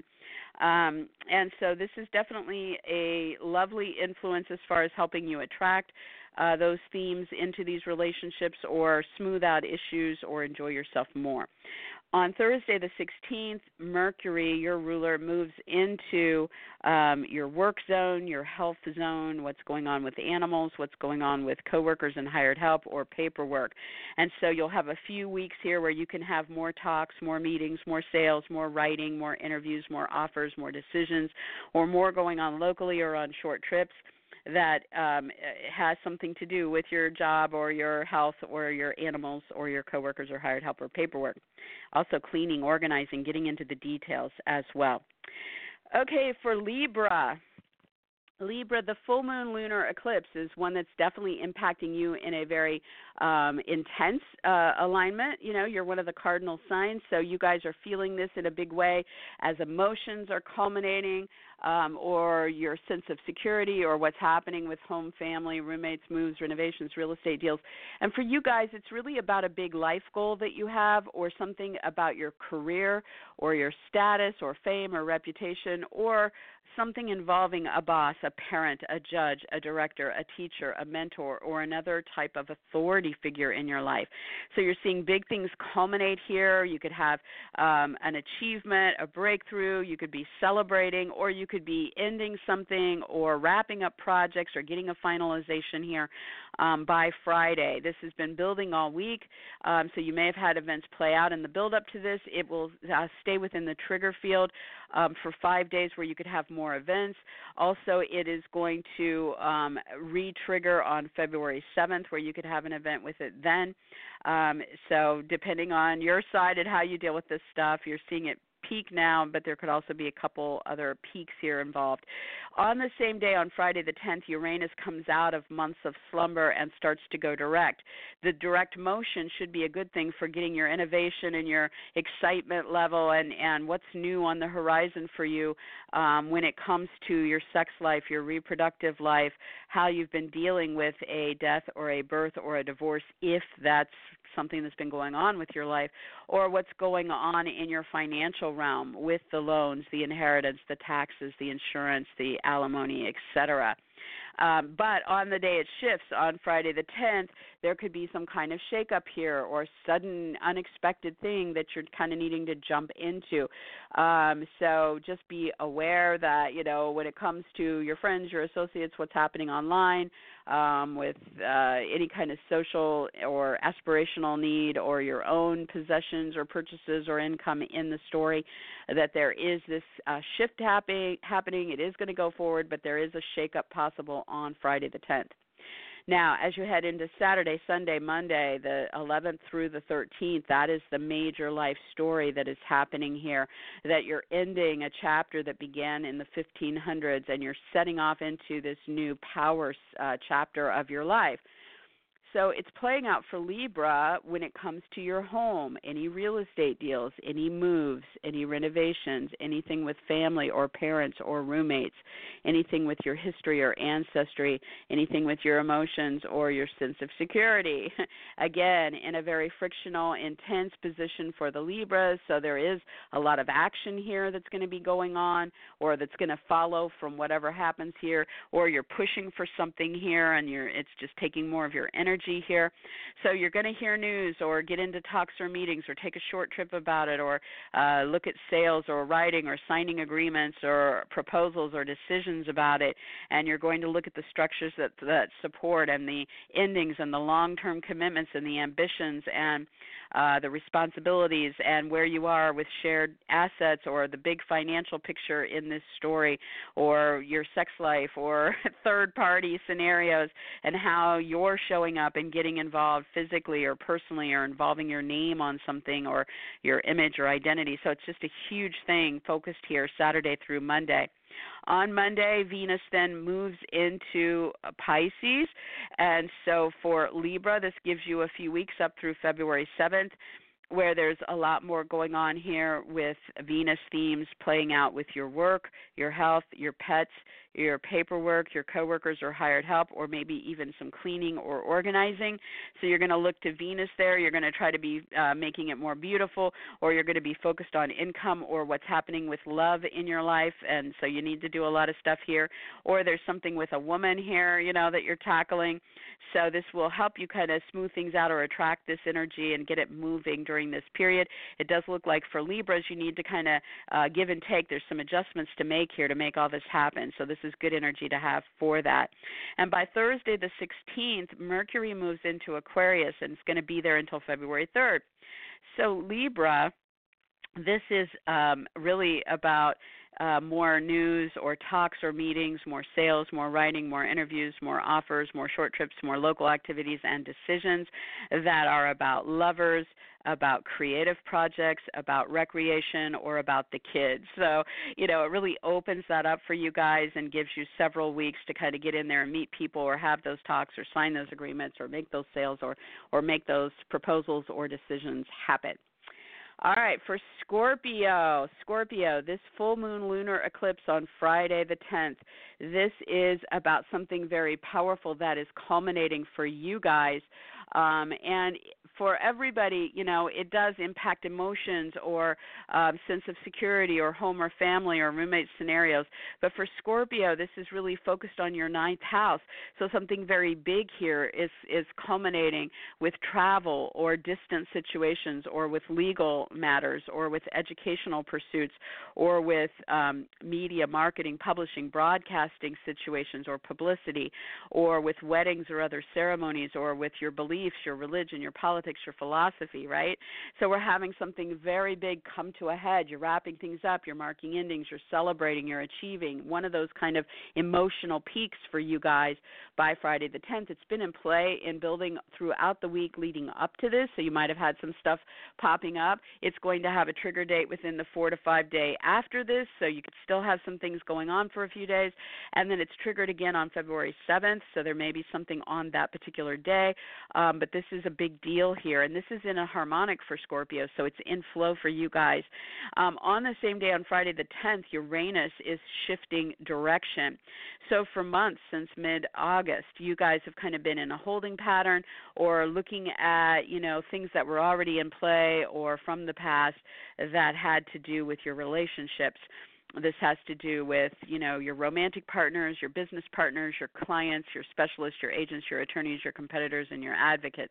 And so this is definitely a lovely influence as far as helping you attract those themes into these relationships or smooth out issues or enjoy yourself more. On Thursday, the 16th, Mercury, your ruler, moves into your work zone, your health zone, what's going on with animals, what's going on with coworkers and hired help or paperwork. And so you'll have a few weeks here where you can have more talks, more meetings, more sales, more writing, more interviews, more offers, more decisions, or more going on locally or on short trips that has something to do with your job or your health or your animals or your coworkers or hired help or paperwork. Also cleaning, organizing, getting into the details as well. Okay, for Libra, the full moon lunar eclipse is one that's definitely impacting you in a very intense alignment. You're one of the cardinal signs, so you guys are feeling this in a big way as emotions are culminating, or your sense of security or what's happening with home, family, roommates, moves, renovations, real estate deals. And for you guys, it's really about a big life goal that you have or something about your career or your status or fame or reputation or something involving a boss, a parent, a judge, a director, a teacher, a mentor, or another type of authority figure in your life. So you're seeing big things culminate here. You could have an achievement, a breakthrough. You could be celebrating, or you you could be ending something or wrapping up projects or getting a finalization here by Friday. This has been building all week, so you may have had events play out in the build-up to this. It will stay within the trigger field for 5 days where you could have more events. Also, it is going to re-trigger on February 7th where you could have an event with it then. So depending on your side and how you deal with this stuff, you're seeing it peak now, but there could also be a couple other peaks here involved. On the same day, on Friday the 10th, Uranus comes out of months of slumber and starts to go direct. The direct motion should be a good thing for getting your innovation and your excitement level and what's new on the horizon for you when it comes to your sex life, your reproductive life, how you've been dealing with a death or a birth or a divorce, if that's something that's been going on with your life, or what's going on in your financial realm with the loans, the inheritance, the taxes, the insurance, the alimony, etc. But on the day it shifts, on Friday the 10th, there could be some kind of shakeup here or sudden unexpected thing that you're kind of needing to jump into. So just be aware that, when it comes to your friends, your associates, what's happening online with any kind of social or aspirational need or your own possessions or purchases or income in the story, that there is this shift happening. It is going to go forward, but there is a shakeup possible on Friday the 10th. Now, as you head into Saturday, Sunday, Monday, the 11th through the 13th, that is the major life story that is happening here, that you're ending a chapter that began in the 1500s and you're setting off into this new power chapter of your life. So it's playing out for Libra when it comes to your home, any real estate deals, any moves, any renovations, anything with family or parents or roommates, anything with your history or ancestry, anything with your emotions or your sense of security. Again, in a very frictional, intense position for the Libras, so there is a lot of action here that's going to be going on or that's going to follow from whatever happens here, or you're pushing for something here and it's just taking more of your energy here. So you're going to hear news or get into talks or meetings or take a short trip about it or look at sales or writing or signing agreements or proposals or decisions about it, and you're going to look at the structures that support and the endings and the long-term commitments and the ambitions and the responsibilities and where you are with shared assets or the big financial picture in this story or your sex life or third-party scenarios and how you're showing up and getting involved physically or personally or involving your name on something or your image or identity. So it's just a huge thing focused here Saturday through Monday. On Monday, Venus then moves into Pisces, and so for Libra, this gives you a few weeks up through February 7th, where there's a lot more going on here with Venus themes playing out with your work, your health, your pets, your paperwork, your coworkers or hired help, or maybe even some cleaning or organizing. So you're going to look to Venus there. You're going to try to be making it more beautiful, or you're going to be focused on income or what's happening with love in your life, and so you need to do a lot of stuff here. Or there's something with a woman here, that you're tackling. So this will help you kind of smooth things out or attract this energy and get it moving during this period. It does look like for Libras you need to kind of give and take. There's some adjustments to make here to make all this happen. So this is good energy to have for that. And by Thursday the 16th, Mercury moves into Aquarius and it's going to be there until February 3rd. So Libra, this is really about more news or talks or meetings, more sales, more writing, more interviews, more offers, more short trips, more local activities and decisions that are about lovers, about creative projects, about recreation, or about the kids. So, it really opens that up for you guys and gives you several weeks to kind of get in there and meet people or have those talks or sign those agreements or make those sales or make those proposals or decisions happen. All right, for Scorpio, this full moon lunar eclipse on Friday the 10th, this is about something very powerful that is culminating for you guys And for everybody, it does impact emotions or sense of security or home or family or roommate scenarios. But for Scorpio, this is really focused on your ninth house. So something very big here is culminating with travel or distant situations or with legal matters or with educational pursuits or with media, marketing, publishing, broadcasting situations or publicity or with weddings or other ceremonies or with your beliefs, your religion, your politics, your philosophy, right? So we're having something very big come to a head. You're wrapping things up. You're marking endings. You're celebrating. You're achieving. One of those kind of emotional peaks for you guys by Friday the 10th. It's been in play in building throughout the week leading up to this, so you might have had some stuff popping up. It's going to have a trigger date within the 4 to 5 day after this, so you could still have some things going on for a few days, and then it's triggered again on February 7th, so there may be something on that particular day, but this is a big deal here, and this is in a harmonic for Scorpio, so it's in flow for you guys. On the same day, on Friday the 10th, Uranus is shifting direction. So for months since mid-August, you guys have kind of been in a holding pattern or looking at, things that were already in play or from the past that had to do with your relationships. This has to do with, your romantic partners, your business partners, your clients, your specialists, your agents, your attorneys, your competitors, and your advocates.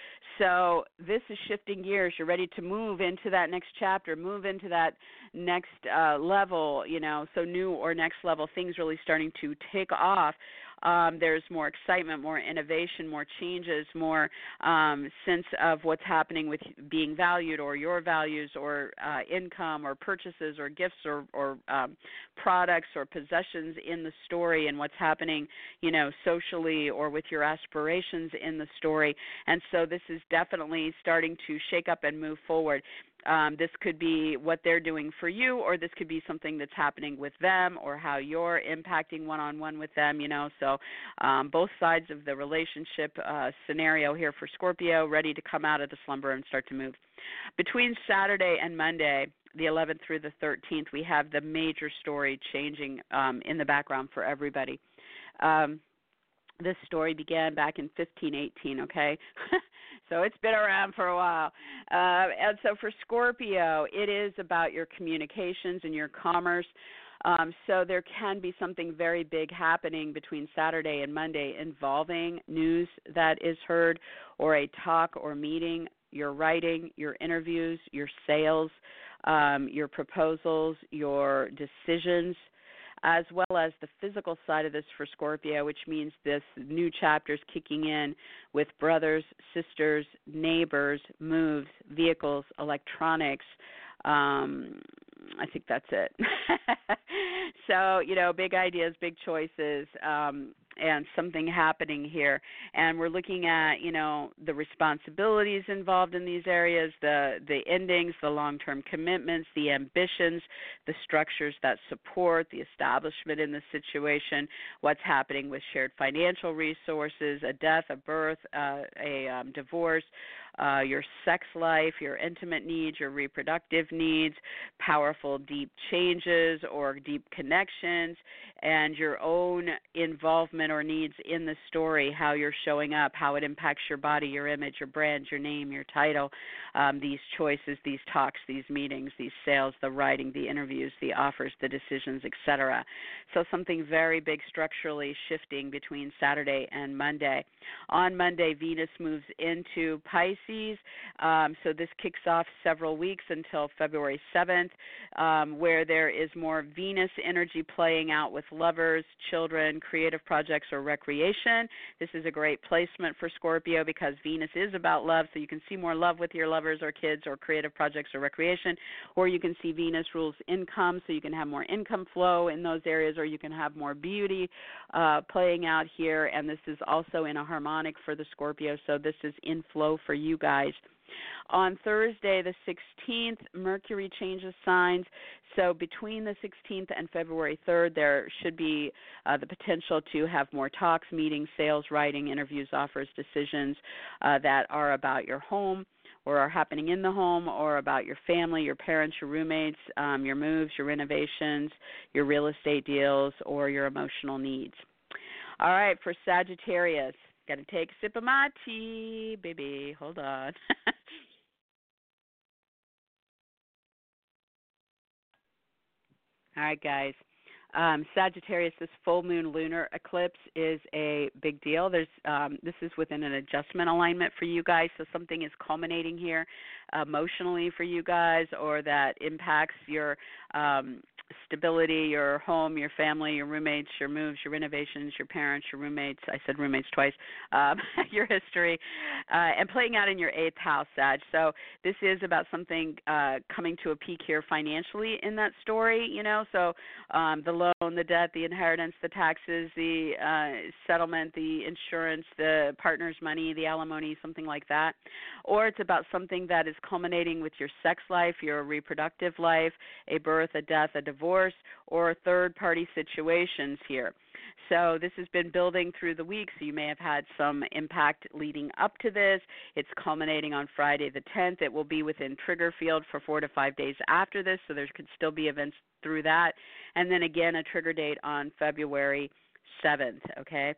So this is shifting gears. You're ready to move into that next chapter, move into that next level, so new or next level, things really starting to take off. There's more excitement, more innovation, more changes, more sense of what's happening with being valued or your values or income or purchases or gifts or products or possessions in the story and what's happening, socially or with your aspirations in the story. And so this is definitely starting to shake up and move forward. This could be what they're doing for you, or this could be something that's happening with them or how you're impacting one-on-one with them, So both sides of the relationship scenario here for Scorpio, ready to come out of the slumber and start to move. Between Saturday and Monday, the 11th through the 13th, we have the major story changing in the background for everybody. This story began back in 1518, okay? So it's been around for a while. And so for Scorpio, it is about your communications and your commerce. So there can be something very big happening between Saturday and Monday involving news that is heard or a talk or meeting, your writing, your interviews, your sales, your proposals, your decisions, as well as the physical side of this for Scorpio, which means this new chapter is kicking in with brothers, sisters, neighbors, moves, vehicles, electronics. I think that's it. So, big ideas, big choices, and something happening here. And we're looking at, the responsibilities involved in these areas, the endings, the long-term commitments, the ambitions, the structures that support the establishment in the situation, what's happening with shared financial resources, a death, a birth, a divorce, your sex life, your intimate needs, your reproductive needs, powerful deep changes or deep connections, and your own involvement or needs in the story, how you're showing up, how it impacts your body, your image, your brand, your name, your title, these choices, these talks, these meetings, these sales, the writing, the interviews, the offers, the decisions, etc. So something very big structurally shifting between Saturday and Monday. On Monday, Venus moves into Pisces, so this kicks off several weeks until February 7th, where there is more Venus energy playing out with lovers, children, creative projects, or recreation. This is a great placement for Scorpio because Venus is about love, so you can see more love with your lovers or kids or creative projects or recreation, or you can see Venus rules income, so you can have more income flow in those areas, or you can have more beauty playing out here, and this is also in a harmonic for the Scorpio, so this is in flow for you guys. On Thursday, the 16th, Mercury changes signs. So between the 16th and February 3rd, there should be the potential to have more talks, meetings, sales, writing, interviews, offers, decisions that are about your home or are happening in the home or about your family, your parents, your roommates, your moves, your renovations, your real estate deals, or your emotional needs. All right, for Sagittarius. Got to take a sip of my tea, baby. Hold on. All right, guys. Sagittarius, this full moon lunar eclipse is a big deal. This is within an adjustment alignment for you guys, so something is culminating here emotionally for you guys, or that impacts your stability, your home, your family, your roommates, your moves, your renovations, your parents, your roommates. I said roommates twice. Your history, and playing out in your 8th house, Sag. So this is about something coming to a peak here financially in that story, So the loan, the debt, the inheritance, the taxes, the settlement, the insurance, the partner's money, the alimony, something like that. Or it's about something that is culminating with your sex life, your reproductive life, a birth, a death, a divorce, or third-party situations here. So this has been building through the week, so you may have had some impact leading up to this. It's culminating on Friday the 10th. It will be within trigger field for 4 to 5 days after this, so there could still be events through that. And then again, a trigger date on February 7th, okay?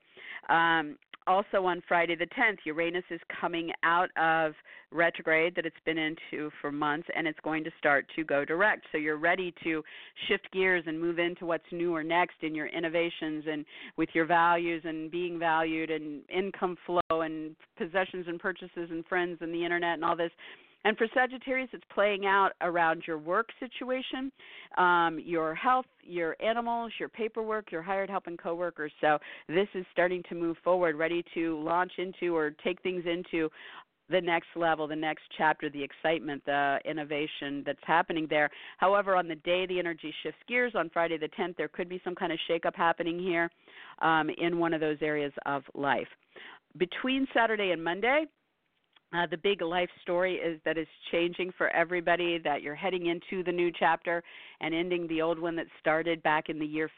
Also on Friday the 10th, Uranus is coming out of retrograde that it's been into for months, and it's going to start to go direct. So you're ready to shift gears and move into what's new or next in your innovations and with your values and being valued and income flow and possessions and purchases and friends and the internet and all this. And for Sagittarius, it's playing out around your work situation, your health, your animals, your paperwork, your hired help and coworkers. So this is starting to move forward, ready to launch into or take things into the next level, the next chapter, the excitement, the innovation that's happening there. However, on the day the energy shifts gears on Friday the 10th, there could be some kind of shakeup happening here in one of those areas of life. Between Saturday and Monday, the big life story is that is changing for everybody, that you're heading into the new chapter and ending the old one that started back in the year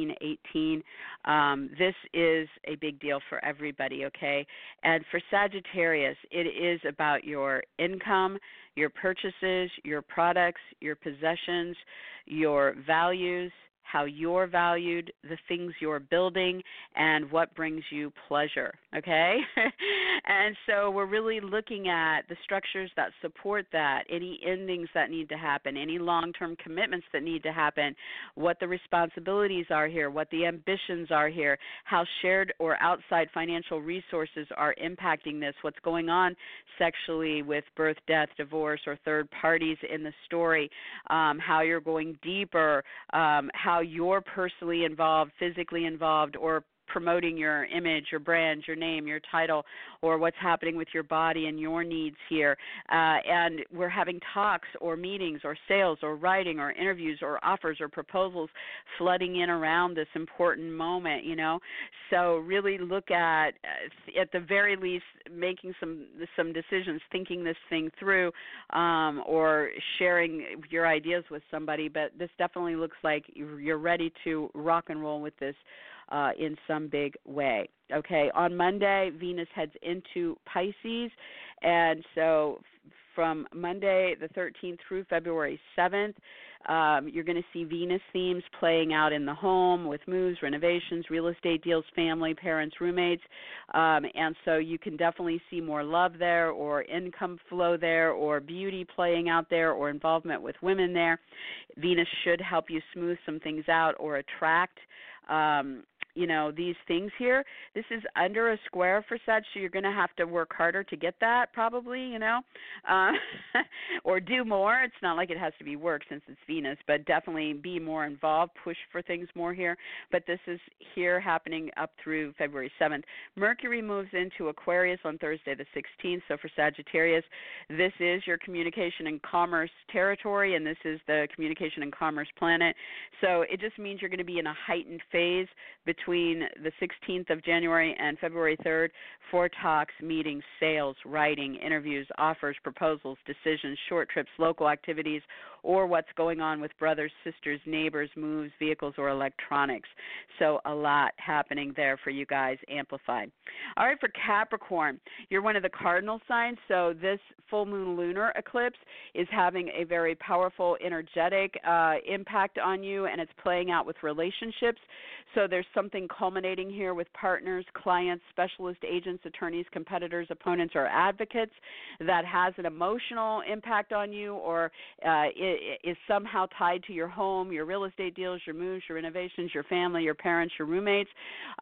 1518. This is a big deal for everybody, okay? And for Sagittarius, it is about your income, your purchases, your products, your possessions, your values, how you're valued, the things you're building, and what brings you pleasure, okay? And so we're really looking at the structures that support that, any endings that need to happen, any long-term commitments that need to happen, what the responsibilities are here, what the ambitions are here, how shared or outside financial resources are impacting this, what's going on sexually with birth, death, divorce, or third parties in the story, how you're going deeper, how you're personally involved, physically involved, or promoting your image, your brand, your name, your title, or what's happening with your body and your needs here. And we're having talks or meetings or sales or writing or interviews or offers or proposals flooding in around this important moment, So really look at the very least, making some decisions, thinking this thing through, or sharing your ideas with somebody. But this definitely looks like you're ready to rock and roll with this in some big way. Okay, on Monday, Venus heads into Pisces, and so from Monday the 13th through February 7th, you're going to see Venus themes playing out in the home with moves, renovations, real estate deals, family, parents, roommates, and so you can definitely see more love there, or income flow there, or beauty playing out there, or involvement with women there. Venus should help you smooth some things out or attract these things here. This is under a square for Sag, so you're going to have to work harder to get that probably, or do more. It's not like it has to be work since it's Venus, but definitely be more involved, push for things more here. But this is here happening up through February 7th. Mercury moves into Aquarius on Thursday the 16th, so for Sagittarius, this is your communication and commerce territory, and this is the communication and commerce planet. So it just means you're going to be in a heightened phase between the 16th of January and February 3rd for talks, meetings, sales, writing, interviews, offers, proposals, decisions, short trips, local activities, or what's going on with brothers, sisters, neighbors, moves, vehicles, or electronics. So a lot happening there for you guys, amplified. All right, for Capricorn, you're one of the cardinal signs, so this full moon lunar eclipse is having a very powerful, energetic impact on you, and it's playing out with relationships. So there's something culminating here with partners, clients, specialist agents, attorneys, competitors, opponents, or advocates that has an emotional impact on you, or is somehow tied to your home, your real estate deals, your moves, your renovations, your family, your parents, your roommates.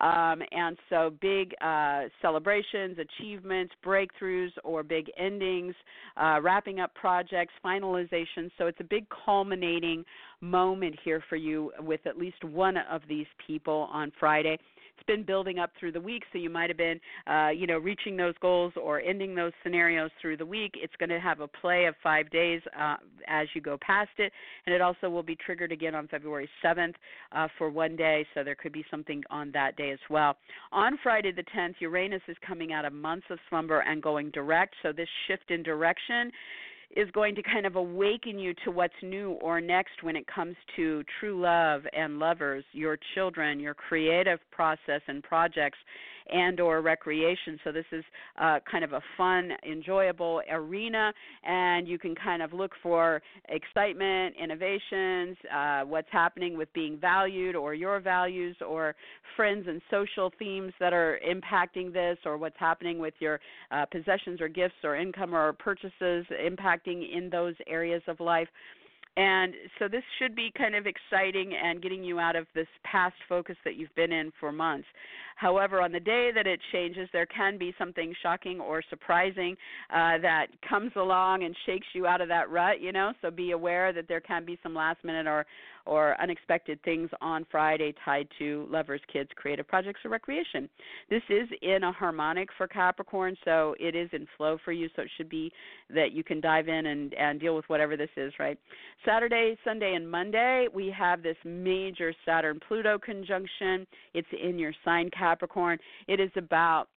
And so big celebrations, achievements, breakthroughs, or big endings, wrapping up projects, finalization. So it's a big culminating moment here for you with at least one of these people on Friday. It's been building up through the week, so you might have been, reaching those goals or ending those scenarios through the week. It's going to have a play of 5 days as you go past it, and it also will be triggered again on February 7th for 1 day, so there could be something on that day as well. On Friday the 10th, Uranus is coming out of months of slumber and going direct, so this shift in direction is going to kind of awaken you to what's new or next when it comes to true love and lovers, your children, your creative process and projects, and or recreation. So this is kind of a fun, enjoyable arena, and you can kind of look for excitement, innovations, what's happening with being valued or your values, or friends and social themes that are impacting this, or what's happening with your possessions or gifts or income or purchases impacting in those areas of life. And so this should be kind of exciting and getting you out of this past focus that you've been in for months. However, on the day that it changes, there can be something shocking or surprising that comes along and shakes you out of that rut, so be aware that there can be some last minute or unexpected things on Friday tied to lovers, kids, creative projects, or recreation. This is in a harmonic for Capricorn, so it is in flow for you, so it should be that you can dive in and deal with whatever this is, right? Saturday, Sunday, and Monday, we have this major Saturn-Pluto conjunction. It's in your sign, Capricorn. It is about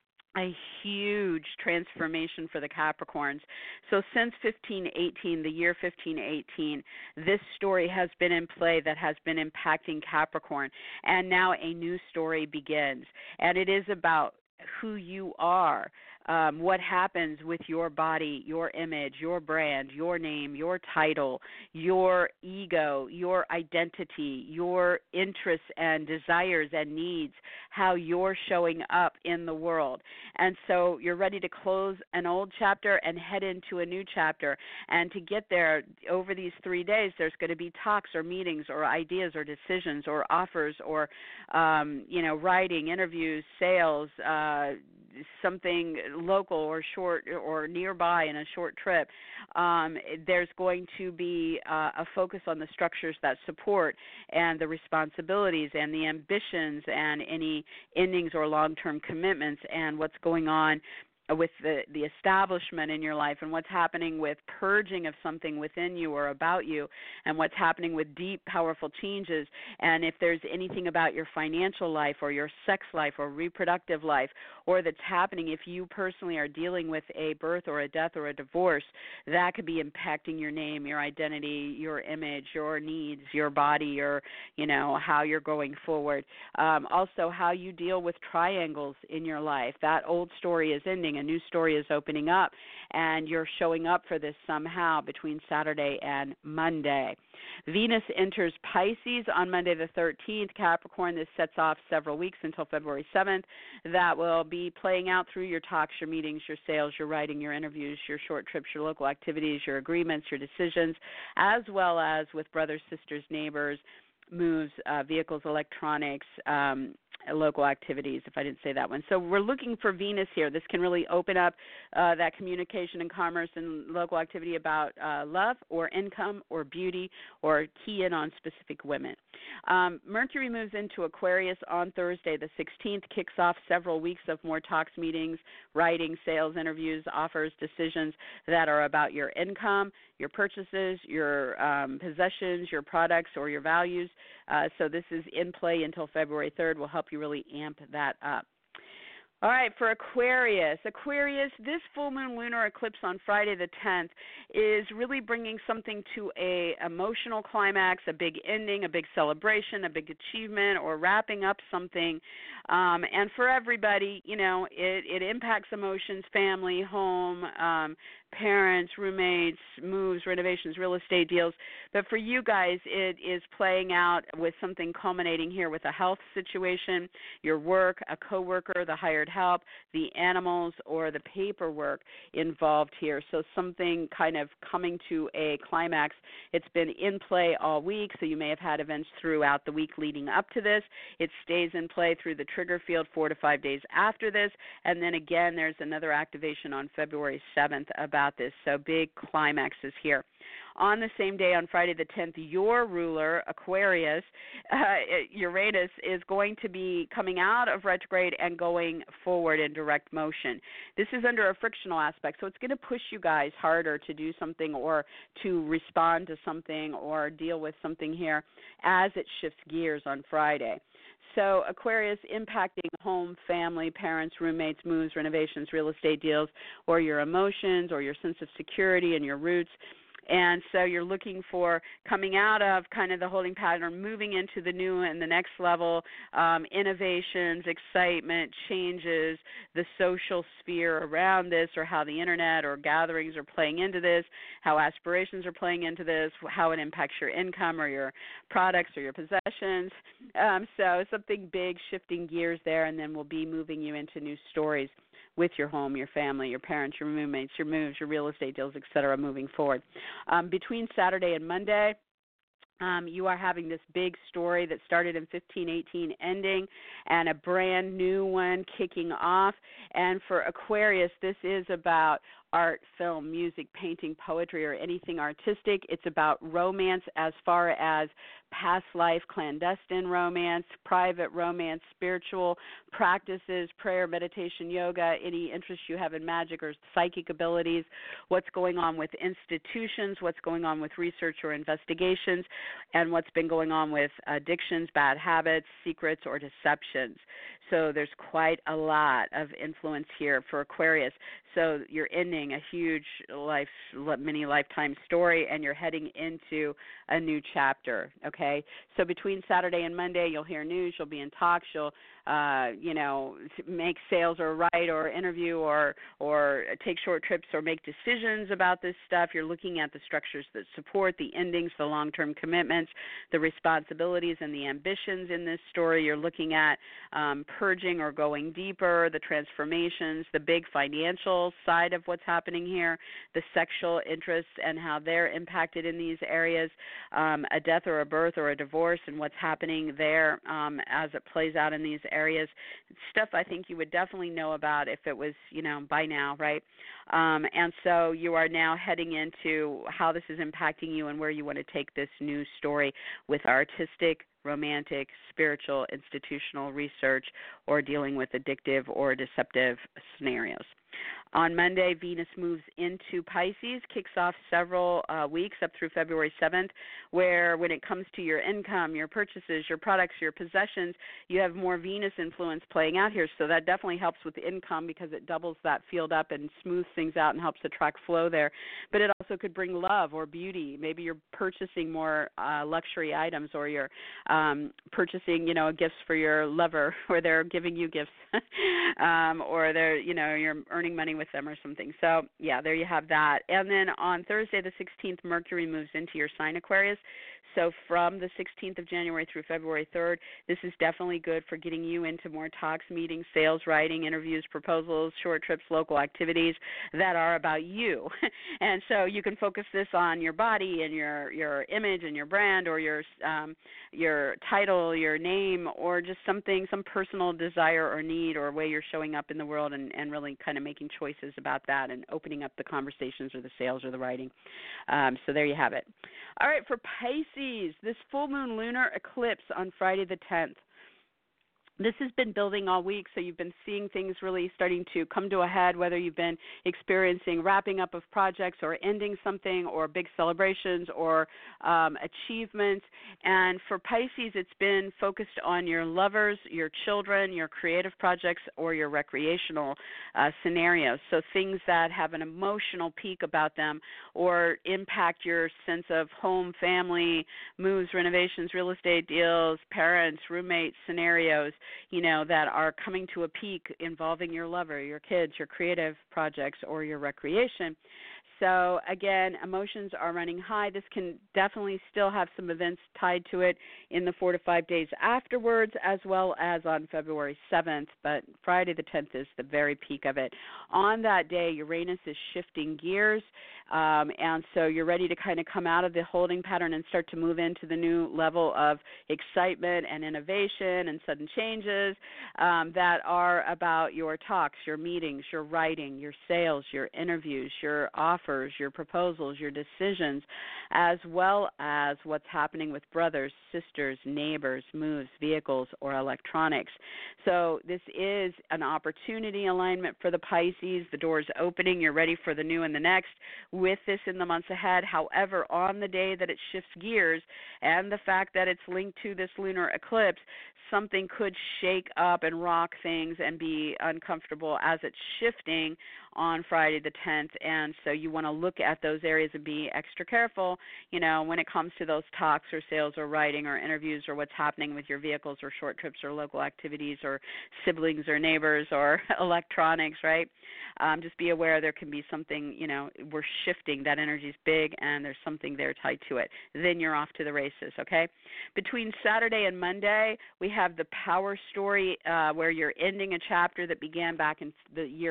a huge transformation for the Capricorns. So since 1518, the year 1518, this story has been in play that has been impacting Capricorn. And now a new story begins. And it is about who you are. What happens with your body, your image, your brand, your name, your title, your ego, your identity, your interests and desires and needs, how you're showing up in the world. And so you're ready to close an old chapter and head into a new chapter. And to get there over these 3 days, there's going to be talks or meetings or ideas or decisions or offers or, writing, interviews, sales, something local or short or nearby in a short trip. There's going to be a focus on the structures that support and the responsibilities and the ambitions and any endings or long-term commitments and what's going on with the establishment in your life and what's happening with purging of something within you or about you and what's happening with deep, powerful changes. And if there's anything about your financial life or your sex life or reproductive life or that's happening, if you personally are dealing with a birth or a death or a divorce, that could be impacting your name, your identity, your image, your needs, your body, your, how you're going forward. Also, how you deal with triangles in your life. That old story is ending. A new story is opening up, and you're showing up for this somehow between Saturday and Monday. Venus enters Pisces on Monday the 13th. Capricorn, this sets off several weeks until February 7th. That will be playing out through your talks, your meetings, your sales, your writing, your interviews, your short trips, your local activities, your agreements, your decisions, as well as with brothers, sisters, neighbors, moves, vehicles, electronics, local activities, if I didn't say that one. So we're looking for Venus here. This can really open up that communication and commerce and local activity about love or income or beauty or key in on specific women. Mercury moves into Aquarius on Thursday the 16th, kicks off several weeks of more talks, meetings, writing, sales, interviews, offers, decisions that are about your income, your purchases, your possessions, your products, or your values. So this is in play until February 3rd. Will help you really amp that up. All right, for Aquarius. Aquarius, this full moon lunar eclipse on Friday the 10th is really bringing something to a emotional climax, a big ending, a big celebration, a big achievement, or wrapping up something. And for everybody, it impacts emotions, family, home, parents, roommates, moves, renovations, real estate deals. But for you guys, it is playing out with something culminating here with a health situation, your work, a coworker, the hired help, the animals, or the paperwork involved here. So something kind of coming to a climax. It's been in play all week, so you may have had events throughout the week leading up to this. It stays in play through the trigger field 4 to 5 days after this, and then again there's another activation on February 7th about this. So big climaxes here. On the same day, on Friday the 10th, your ruler, Aquarius, Uranus, is going to be coming out of retrograde and going forward in direct motion. This is under a frictional aspect, so it's going to push you guys harder to do something or to respond to something or deal with something here as it shifts gears on Friday. So Aquarius impacting home, family, parents, roommates, moves, renovations, real estate deals, or your emotions or your sense of security and your roots. And so you're looking for coming out of kind of the holding pattern, moving into the new and the next level, innovations, excitement, changes, the social sphere around this, or how the internet or gatherings are playing into this, how aspirations are playing into this, how it impacts your income or your products or your possessions. So something big shifting gears there, and then we'll be moving you into new stories with your home, your family, your parents, your roommates, your moves, your real estate deals, et cetera, moving forward. Between Saturday and Monday, you are having this big story that started in 1518 ending and a brand new one kicking off. And for Aquarius, this is about art, film, music, painting, poetry, or anything artistic. It's about romance as far as past life, clandestine romance, private romance, spiritual practices, prayer, meditation, yoga, any interest you have in magic or psychic abilities, what's going on with institutions, what's going on with research or investigations, and what's been going on with addictions, bad habits, secrets, or deceptions. So there's quite a lot of influence here for Aquarius. So you're ending a huge mini lifetime story, and you're heading into a new chapter, okay? So between Saturday and Monday, you'll hear news, you'll be in talks, you'll make sales or write or interview or take short trips or make decisions about this stuff. You're looking at the structures that support the endings, the long-term commitments, the responsibilities and the ambitions in this story. You're looking at purging or going deeper, the transformations, the big financial side of what's happening here, the sexual interests and how they're impacted in these areas, a death or a birth or a divorce and what's happening there as it plays out in these areas. Stuff I think you would definitely know about if it was, by now, right? And so you are now heading into how this is impacting you and where you want to take this new story with artistic, romantic, spiritual, institutional research, or dealing with addictive or deceptive scenarios. On Monday, Venus moves into Pisces, kicks off several weeks up through February 7th, where when it comes to your income, your purchases, your products, your possessions, you have more Venus influence playing out here. So that definitely helps with the income because it doubles that field up and smooths things out and helps attract flow there. But it also could bring love or beauty. Maybe you're purchasing more luxury items, or you're purchasing, gifts for your lover, or they're giving you gifts, or they're, you're earning money with them or something. So, yeah, there you have that. And then on Thursday the 16th, Mercury moves into your sign, Aquarius. So from the 16th of January through February 3rd, this is definitely good for getting you into more talks, meetings, sales, writing, interviews, proposals, short trips, local activities that are about you. And so you can focus this on your body and your image and your brand, or your title, your name, or just some personal desire or need or way you're showing up in the world, and really kind of making choices about that and opening up the conversations or the sales or the writing. So there you have it. All right, for Pisces, this full moon lunar eclipse on Friday the 10th This has been building all week, so you've been seeing things really starting to come to a head, whether you've been experiencing wrapping up of projects or ending something or big celebrations or achievements. And for Pisces, it's been focused on your lovers, your children, your creative projects, or your recreational scenarios. So things that have an emotional peak about them or impact your sense of home, family, moves, renovations, real estate deals, parents, roommates, scenarios, that are coming to a peak involving your lover, your kids, your creative projects, or your recreation. So, again, emotions are running high. This can definitely still have some events tied to it in the 4 to 5 days afterwards, as well as on February 7th. But Friday the 10th is the very peak of it. On that day, Uranus is shifting gears, and so you're ready to kind of come out of the holding pattern and start to move into the new level of excitement and innovation and sudden changes that are about your talks, your meetings, your writing, your sales, your interviews, your offers, your proposals, your decisions, as well as what's happening with brothers, sisters, neighbors, moves, vehicles, or electronics. So this is an opportunity alignment for the Pisces. The door's opening. You're ready for the new and the next with this in the months ahead. However, on the day that it shifts gears and the fact that it's linked to this lunar eclipse, something could shake up and rock things and be uncomfortable as it's shifting on Friday the 10th. And so you want to look at those areas and be extra careful, when it comes to those talks or sales or writing or interviews or what's happening with your vehicles or short trips or local activities or siblings or neighbors or electronics, right? Just be aware there can be something, we're shifting. That energy's big and there's something there tied to it. Then you're off to the races, okay? Between Saturday and Monday, we have the power story where you're ending a chapter that began back in the year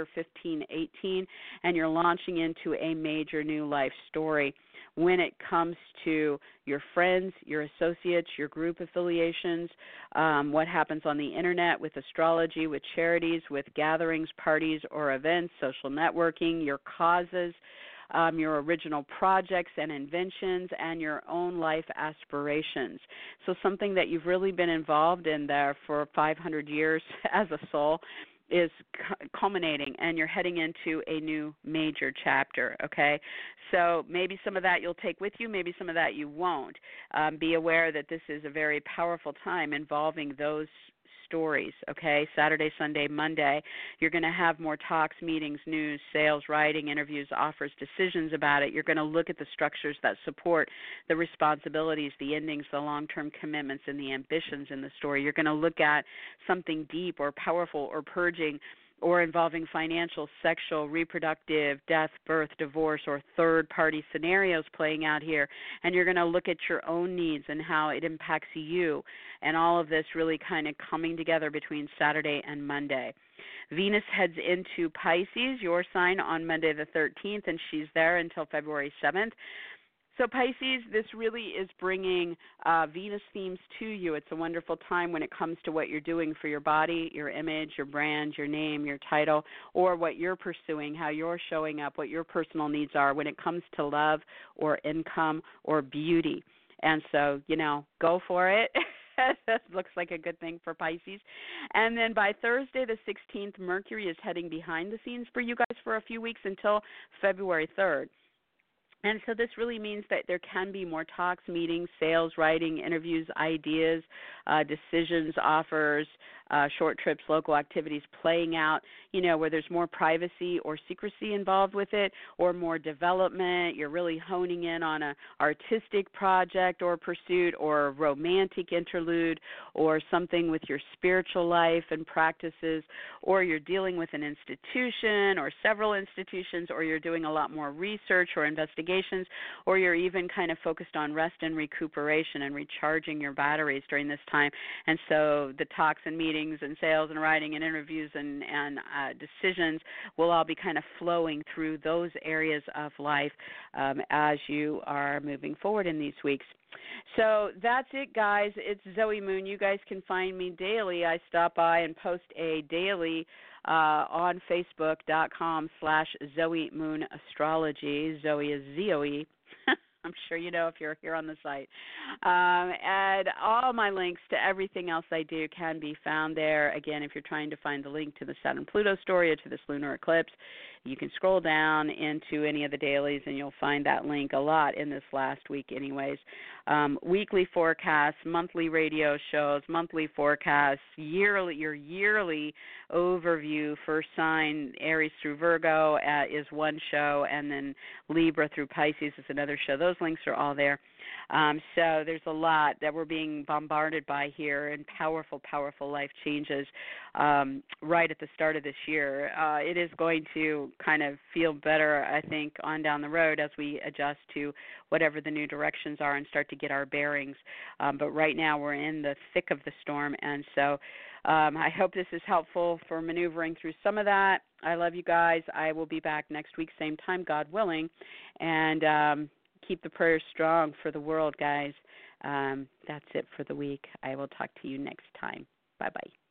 1518 and you're launching into a major new life story. When it comes to your friends, your associates, your group affiliations, what happens on the internet with astrology, with charities, with gatherings, parties, or events, social networking, your causes, your original projects and inventions, and your own life aspirations. So something that you've really been involved in there for 500 years as a soul is culminating, and you're heading into a new major chapter, okay? So maybe some of that you'll take with you, maybe some of that you won't. Be aware that this is a very powerful time involving those stories, okay? Saturday, Sunday, Monday, you're going to have more talks, meetings, news, sales, writing, interviews, offers, decisions about it. You're going to look at the structures that support the responsibilities, the endings, the long-term commitments, and the ambitions in the story. You're going to look at something deep or powerful or purging or involving financial, sexual, reproductive, death, birth, divorce, or third-party scenarios playing out here. And you're going to look at your own needs and how it impacts you, and all of this really kind of coming together between Saturday and Monday. Venus heads into Pisces, your sign, on Monday the 13th, and she's there until February 7th. So Pisces, this really is bringing Venus themes to you. It's a wonderful time when it comes to what you're doing for your body, your image, your brand, your name, your title, or what you're pursuing, how you're showing up, what your personal needs are when it comes to love or income or beauty. And so, go for it. That looks like a good thing for Pisces. And then by Thursday the 16th, Mercury is heading behind the scenes for you guys for a few weeks until February 3rd. And so this really means that there can be more talks, meetings, sales, writing, interviews, ideas, decisions, offers, short trips, local activities playing out, where there's more privacy or secrecy involved with it, or more development. You're really honing in on an artistic project or pursuit, or a romantic interlude, or something with your spiritual life and practices, or you're dealing with an institution or several institutions, or you're doing a lot more research or investigations, or you're even kind of focused on rest and recuperation and recharging your batteries during this time. And so the talks and meetings and sales and writing and interviews and decisions will all be kind of flowing through those areas of life as you are moving forward in these weeks. So that's it, guys. It's Zoe Moon. You guys can find me daily. I stop by and post a daily on Facebook.com/Zoe Moon Astrology. Zoe is Z-O-E. I'm sure you know if you're here on the site. And all my links to everything else I do can be found there. Again, if you're trying to find the link to the Saturn-Pluto story or to this lunar eclipse, you can scroll down into any of the dailies and you'll find that link a lot in this last week anyways. Weekly forecasts, monthly radio shows, monthly forecasts, your yearly overview for sign Aries through Virgo is one show, and then Libra through Pisces is another show. Those links are all there. So there's a lot that we're being bombarded by here, and powerful, powerful life changes right at the start of this year. It is going to kind of feel better, I think, on down the road as we adjust to whatever the new directions are and start to get our bearings. But right now we're in the thick of the storm, and so I hope this is helpful for maneuvering through some of that. I love you guys. I will be back next week, same time, God willing, and keep the prayers strong for the world, guys. That's it for the week. I will talk to you next time. Bye-bye.